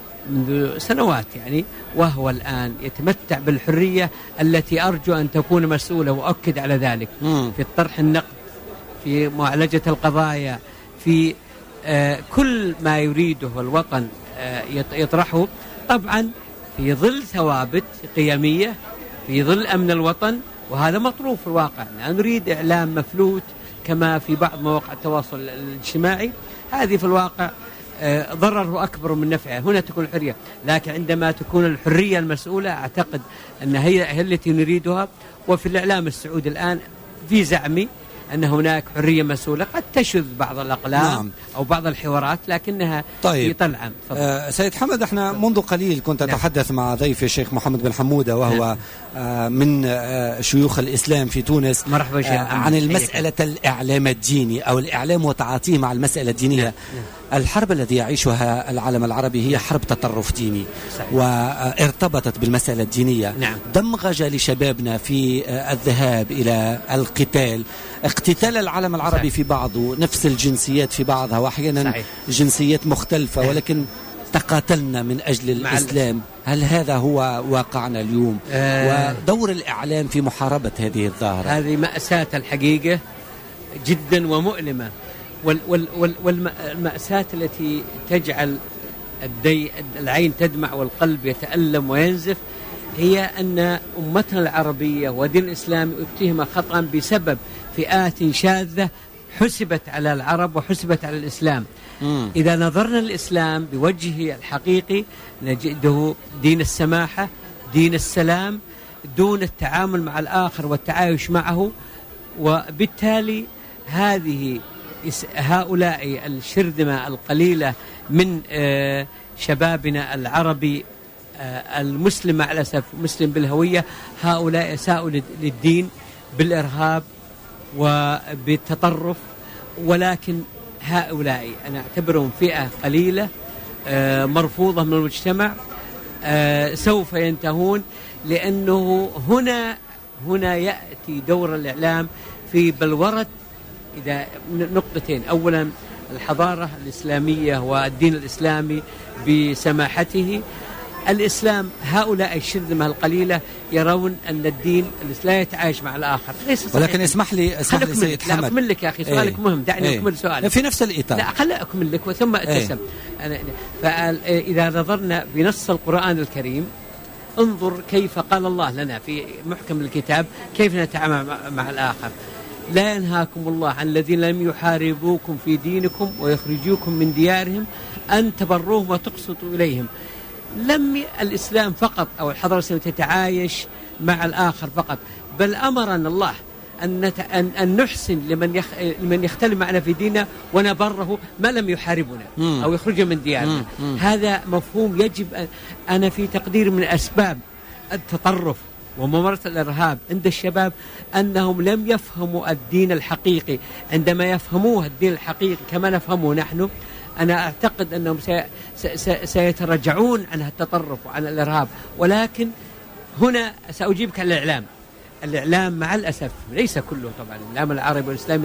منذ سنوات يعني وهو الآن يتمتع بالحرية التي أرجو أن تكون مسؤولة، وأؤكد على ذلك في الطرح النقد، في معالجة القضايا، في آه كل ما يريده الوطن آه يطرحه، طبعا في ظل ثوابت قيمية، في ظل أمن الوطن، وهذا مطروف في الواقع. لا نريد إعلام مفلوت كما في بعض مواقع التواصل الاجتماعي، هذه في الواقع آه ضرره أكبر من نفعه. هنا تكون الحرية، لكن عندما تكون الحرية المسؤولة أعتقد أن هي, هي التي نريدها. وفي الإعلام السعودي الآن في زعمي أن هناك حرية مسؤولة، قد تشذ بعض الأقلام نعم. أو بعض الحوارات، لكنها طيب. في طلعة. آه سيد حمد، احنا منذ قليل كنت نعم. أتحدث مع ضيفي الشيخ محمد بن حمودة وهو نعم. آه من آه شيوخ الإسلام في تونس، مرحبا آه عن المسألة الإعلام الديني أو الإعلام وتعاطيه مع المسألة الدينية. نعم. نعم. الحرب الذي يعيشها العالم العربي هي حرب تطرف ديني صحيح. وارتبطت بالمسألة الدينية. نعم. دمغة لشبابنا في آه الذهاب إلى القتال، اقتتال العالم العربي صحيح. في بعضه، نفس الجنسيات في بعضها، وأحيانا صحيح. جنسيات مختلفة، ولكن تقاتلنا من أجل الإسلام. هل هذا هو واقعنا اليوم؟ آه ودور الإعلام في محاربة هذه الظاهرة؟ هذه مأساة الحقيقة جدا ومؤلمة، وال وال وال والمأساة التي تجعل الدي العين تدمع والقلب يتألم وينزف هي أن أمتنا العربية ودين الإسلام اتهم خطأ بسبب فئات شاذة حسبت على العرب وحسبت على الإسلام. مم. إذا نظرنا للإسلام بوجهه الحقيقي نجده دين السماحة، دين السلام، دون التعامل مع الآخر والتعايش معه. وبالتالي هذه هؤلاء الشرذمة القليلة من شبابنا العربي المسلم مع الأسف مسلم بالهوية، هؤلاء ساءوا للدين بالإرهاب وبالتطرف، ولكن هؤلاء أنا أعتبرهم فئة قليلة مرفوضة من المجتمع، سوف ينتهون، لأنه هنا هنا يأتي دور الإعلام في بلورة إذا نقطتين. أولا الحضارة الإسلامية والدين الإسلامي بسماحته. الإسلام هؤلاء الشرذمة القليلة يرون أن الدين لا يتعايش مع الآخر، ليس صحيح. ولكن اسمح لي اسمح لي سيد حمد، لا أكمل لك يا أخي سؤالك ايه. مهم، دعني ايه. أكمل سؤالك في نفس الإطار. لا خلي أكمل لك وثم أتسم. ايه. فإذا نظرنا بنص القرآن الكريم انظر كيف قال الله لنا في محكم الكتاب كيف نتعامل مع الآخر. لا ينهاكم الله عن الذين لم يحاربوكم في دينكم ويخرجوكم من ديارهم أن تبروهم وتقسطوا إليهم. لم الإسلام فقط أو الحضارة الإسلامية تتعايش مع الآخر فقط، بل أمرنا الله أن, نت... أن... أن نحسن لمن, يخ... لمن يختلف معنا في ديننا ونبره ما لم يحاربنا مم. أو يخرج من ديارنا. مم. هذا مفهوم يجب أن... أنا في تقدير من أسباب التطرف وممارسة الإرهاب عند الشباب أنهم لم يفهموا الدين الحقيقي. عندما يفهموه الدين الحقيقي كما نفهمه نحن، أنا أعتقد أنهم سي... سي... سيتراجعون عن التطرف وعن الإرهاب. ولكن هنا سأجيبك على الإعلام. الإعلام مع الأسف ليس كله طبعا، الإعلام العربي والإسلامي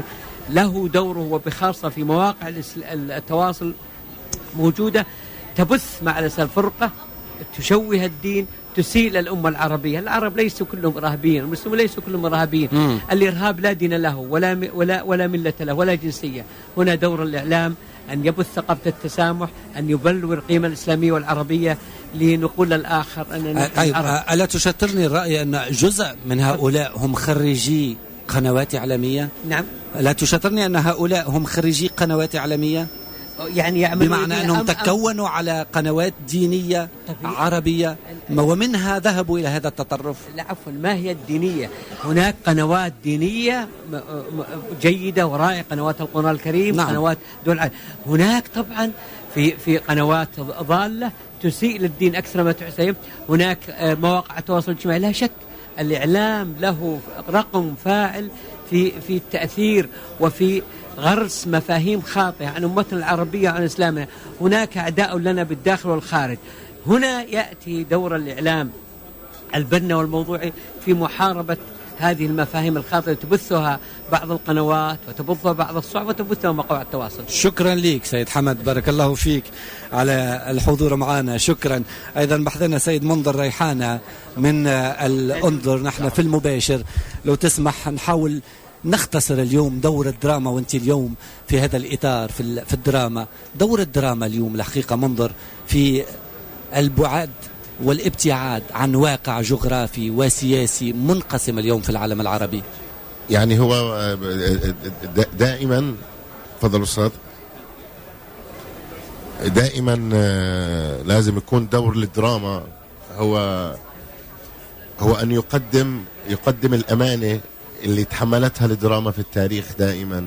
له دوره، وبخاصة في مواقع التواصل موجودة تبث مع الفرقة، تشوه الدين، تسيء الأمة العربية. العرب ليسوا كلهم إرهابيين، المسلمون ليسوا كلهم إرهابيين. مم. الإرهاب لا دين له ولا ولا ولا ملة له ولا جنسية. هنا دور الإعلام أن يبث ثقافة التسامح، أن يبلور القيمة الإسلامية والعربية لنقول الآخر أننا طيب، ألا تشترني الرأي أن جزء من هؤلاء هم خريجي قنوات إعلامية؟ نعم. لا تشترني أن هؤلاء هم خريجي قنوات إعلامية؟ يعني بمعنى أنهم أم تكونوا أم على قنوات دينية عربية ومنها ذهبوا إلى هذا التطرف. لا عفوا، ما هي الدينية؟ هناك قنوات دينية جيدة ورائعة، قنوات القرآن الكريم. نعم. قنوات دول العالم. هناك طبعا في في قنوات ضالة تسيء للدين أكثر ما تحسين. هناك مواقع التواصل الاجتماعي، لا شك الإعلام له رقم فاعل في في التأثير وفي غرس مفاهيم خاطئة عن أمتنا العربية وعن إسلامنا. هناك أعداء لنا بالداخل والخارج. هنا يأتي دور الإعلام البنى والموضوعي في محاربة هذه المفاهيم الخاطئة تبثها بعض القنوات وتبثها بعض الصحف وتبثها مواقع التواصل. شكرا لك سيد حمد، بارك الله فيك على الحضور معنا. شكرا. أيضا بحثنا سيد منذر ريحانة من الأنظر، نحن في المباشر. لو تسمح نحاول نختصر اليوم دور الدراما، وانت اليوم في هذا الإطار في في الدراما. دور الدراما اليوم الحقيقة منظر في البعد والابتعاد عن واقع جغرافي وسياسي منقسم اليوم في العالم العربي. يعني هو دائما، تفضل أستاذ، دائما لازم يكون دور الدراما هو هو أن يقدم يقدم الأمانة اللي تحملتها الدراما في التاريخ دائما.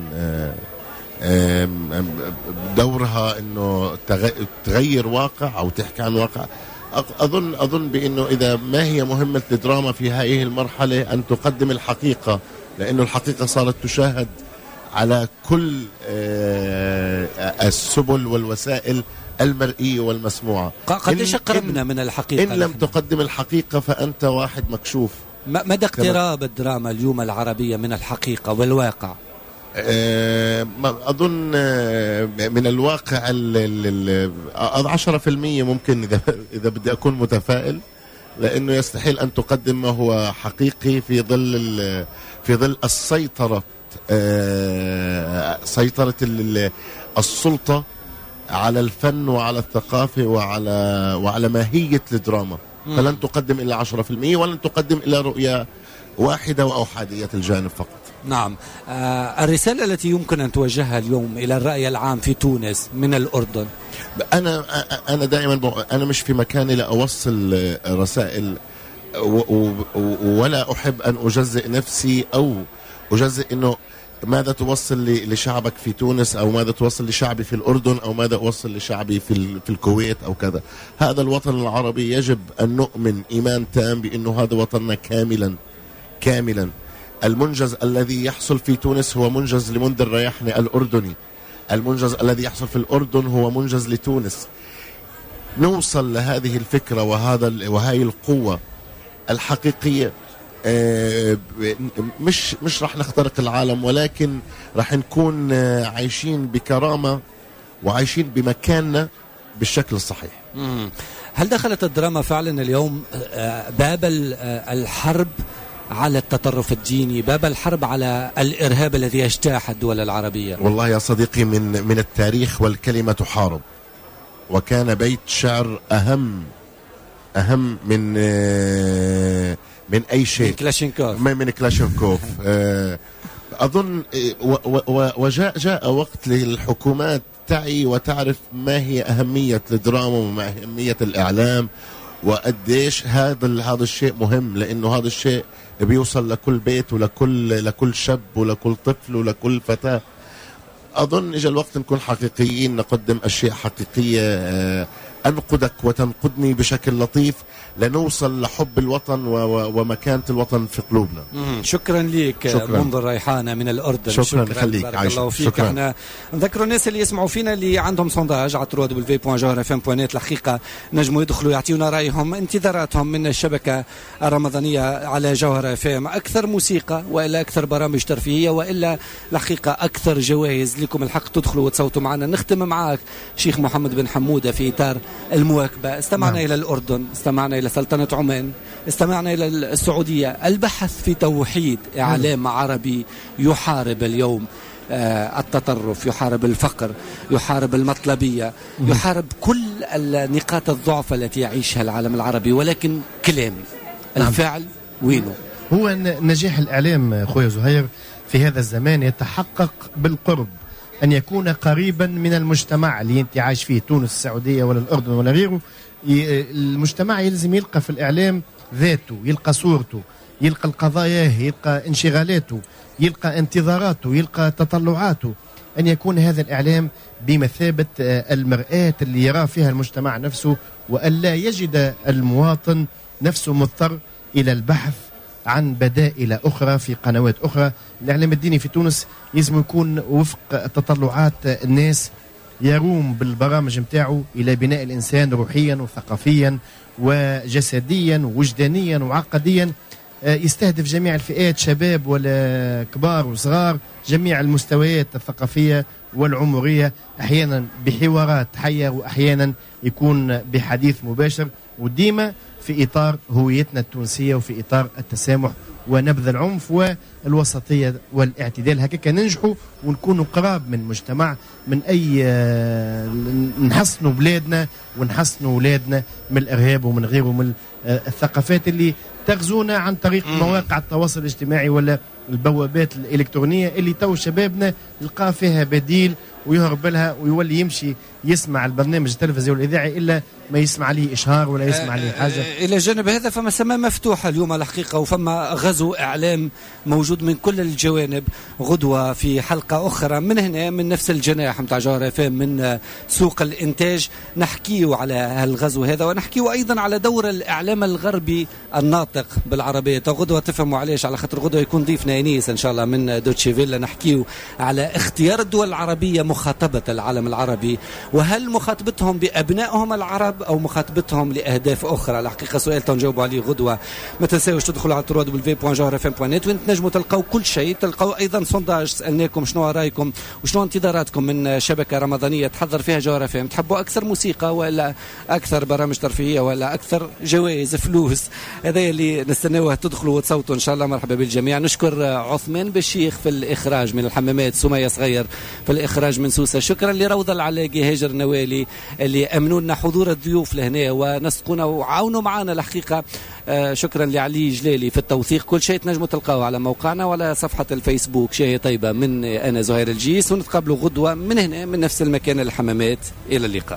دورها انه تغير واقع او تحكي عن واقع. اظن اظن بانه اذا ما هي مهمة الدراما في هذه المرحلة ان تقدم الحقيقة، لانه الحقيقة صارت تشاهد على كل السبل والوسائل المرئية والمسموعة. قديش قربنا من الحقيقة؟ إن لم تقدم الحقيقة فأنت واحد مكشوف. مدى اقتراب الدراما اليوم العربية من الحقيقة والواقع؟ أظن من الواقع عشرة في المية ممكن، إذا إذا بدي أكون متفائل، لأنه يستحيل أن تقدم ما هو حقيقي في ظل في ظل السيطرة سيطرة السلطة على الفن وعلى الثقافة وعلى وعلى ماهية الدراما. فلن تقدم إلا عشرة في المية، ولن تقدم إلا رؤية واحدة وأوحادية الجانب فقط. نعم. آه الرسالة التي يمكن أن توجهها اليوم إلى الرأي العام في تونس من الأردن. أنا أنا دائما أنا مش في مكاني لأوصل رسائل، ولا أحب أن أجزئ نفسي أو أجزئ إنه ماذا توصل لشعبك في تونس، أو ماذا توصل لشعبي في الأردن، أو ماذا أوصل لشعبي في في الكويت أو كذا. هذا الوطن العربي يجب أن نؤمن إيمان تام بأنه هذا وطننا كاملا كاملا. المنجز الذي يحصل في تونس هو منجز لمنذر ريحانة الأردني، المنجز الذي يحصل في الأردن هو منجز لتونس. نوصل لهذه الفكرة وهذا وهذه القوة الحقيقية. مش مش راح نخترق العالم، ولكن راح نكون عايشين بكرامة وعايشين بمكاننا بالشكل الصحيح. مم. هل دخلت الدراما فعلا اليوم باب الحرب على التطرف الديني، باب الحرب على الإرهاب الذي يجتاح الدول العربية؟ والله يا صديقي، من من التاريخ والكلمة تحارب، وكان بيت شعر أهم أهم من من أي شيء، من كلاشينكوف من كلاشينكوف أظن. وجاء جاء وقت للحكومات تعي وتعرف ما هي أهمية الدراما وما أهمية الإعلام، وقديش هذا هذا الشيء مهم، لأنه هذا الشيء بيوصل لكل بيت ولكل لكل شاب ولكل طفل ولكل فتاة. أظن إجا الوقت نكون حقيقيين، نقدم أشياء حقيقية أنقدك وتنقدني بشكل لطيف لنوصل لحب الوطن ومكانة الوطن في قلوبنا. شكرا لك منذر ريحانة من الأردن. شكرا, شكرا خليك بارك الله فيك. شكرا. احنا نذكروا الناس اللي يسمعوا فينا اللي عندهم سونداج على دبليو دبليو دبليو دوت جوهر اف ام دوت نت الحقيقة نجموا يدخلوا يعطيونا رأيهم انتظاراتهم من الشبكة الرمضانية على جوهر اف ام. أكثر موسيقى وإلا أكثر برامج ترفيهية وإلا الحقيقة أكثر جوائز لكم الحق تدخلوا وتصوتوا معنا. نختم معك شيخ محمد بن حمودة في إطار المواكبة. استمعنا نعم. إلى الأردن، استمعنا إلى سلطنة عمان، استمعنا إلى السعودية. البحث في توحيد إعلام مم. عربي يحارب اليوم آه التطرف، يحارب الفقر، يحارب المطلبية، مم. يحارب كل النقاط الضعف التي يعيشها العالم العربي، ولكن كلام نعم. الفعل وينه؟ هو نجاح الإعلام خويا زهير في هذا الزمان يتحقق بالقرب، أن يكون قريبا من المجتمع اللي أنت عايش فيه، تونس، السعودية ولا الأردن ولا غيره. المجتمع يلزم يلقى في الإعلام ذاته، يلقى صورته، يلقى القضايا، يلقى انشغالاته، يلقى انتظاراته، يلقى تطلعاته. أن يكون هذا الإعلام بمثابة المرآة اللي يرى فيها المجتمع نفسه، وألا يجد المواطن نفسه مضطر إلى البحث عن بدائل أخرى في قنوات أخرى. الإعلام الديني في تونس لازم يكون وفق تطلعات الناس، يروم بالبرامج متاعه إلى بناء الإنسان روحيا وثقافيا وجسديا ووجدانيا وعقديا، يستهدف جميع الفئات، شباب ولا كبار وصغار، جميع المستويات الثقافية والعمرية، أحيانا بحوارات حية وأحيانا يكون بحديث مباشر، وديما في إطار هويتنا التونسية وفي إطار التسامح ونبذ العنف والوسطية والاعتدال. هكذا ننجحوا ونكونوا قراب من مجتمع، من أي نحصنوا بلادنا ونحصنوا أولادنا من الإرهاب ومن غيره من الثقافات اللي تغزونا عن طريق مواقع التواصل الاجتماعي ولا البوابات الإلكترونية اللي تو شبابنا يلقى فيها بديل ويهرب لها ويولي يمشي يسمع البرنامج التلفزيوني والإذاعي إلا ما يسمع عليه إشهار ولا يسمع عليه حاجة. إلى جانب هذا فما سماء مفتوحة اليوم الحقيقة، وفما غزو إعلام موجود من كل الجوانب. غدوة في حلقة أخرى من هنا من نفس الجناح متاع جوهر اف ام من سوق الإنتاج نحكيه على هالغزو هذا، ونحكيه أيضا على دور الإعلام الغربي الناطق بالعربية. غدوة تفهموا علاش، على خاطر غدوة يكون ضيفنا انيس ان شاء الله من دوتشي فيلا، نحكيه على اختيار الدول العربية مخاطبة العالم العربي، وهل مخاطبتهم بأبنائهم العرب أو مخاطبتهم لأهداف أخرى. الحقيقة سؤال تنجاوبوا عليه غدوة. ما تنساوش تدخلوا على دبليو دبليو دبليو دوت جوهر اف ام دوت نت وين تنجموا تلقاو كل شيء. تلقاو أيضا سونداج سألناكم شنو رأيكم وشنو انتظاراتكم من شبكة رمضانية تحضر فيها جوهر اف ام. تحبوا أكثر موسيقى ولا أكثر برامج ترفيهية ولا أكثر جوائز فلوس؟ هذا اللي نستناوه. تدخلوا وتصوتوا إن شاء الله. مرحبا بالجميع. نشكر عثمان بالشيخ في الإخراج من الحمامات، سمية صغير في الإخراج من سوسة. شكرا لروضة العلاقي، هاجر نوالي اللي أمنوا لنا حضور الضيوف لهنا ونسقونا وعاونوا معنا الحقيقة. آه شكرا لعلي جلالي في التوثيق. كل شيء تنجموا تلقاوه على موقعنا وعلى صفحة الفيسبوك. شيء طيبة من أنا زهير الجيس، ونتقابلوا غدوة من هنا من نفس المكان الحمامات. إلى اللقاء.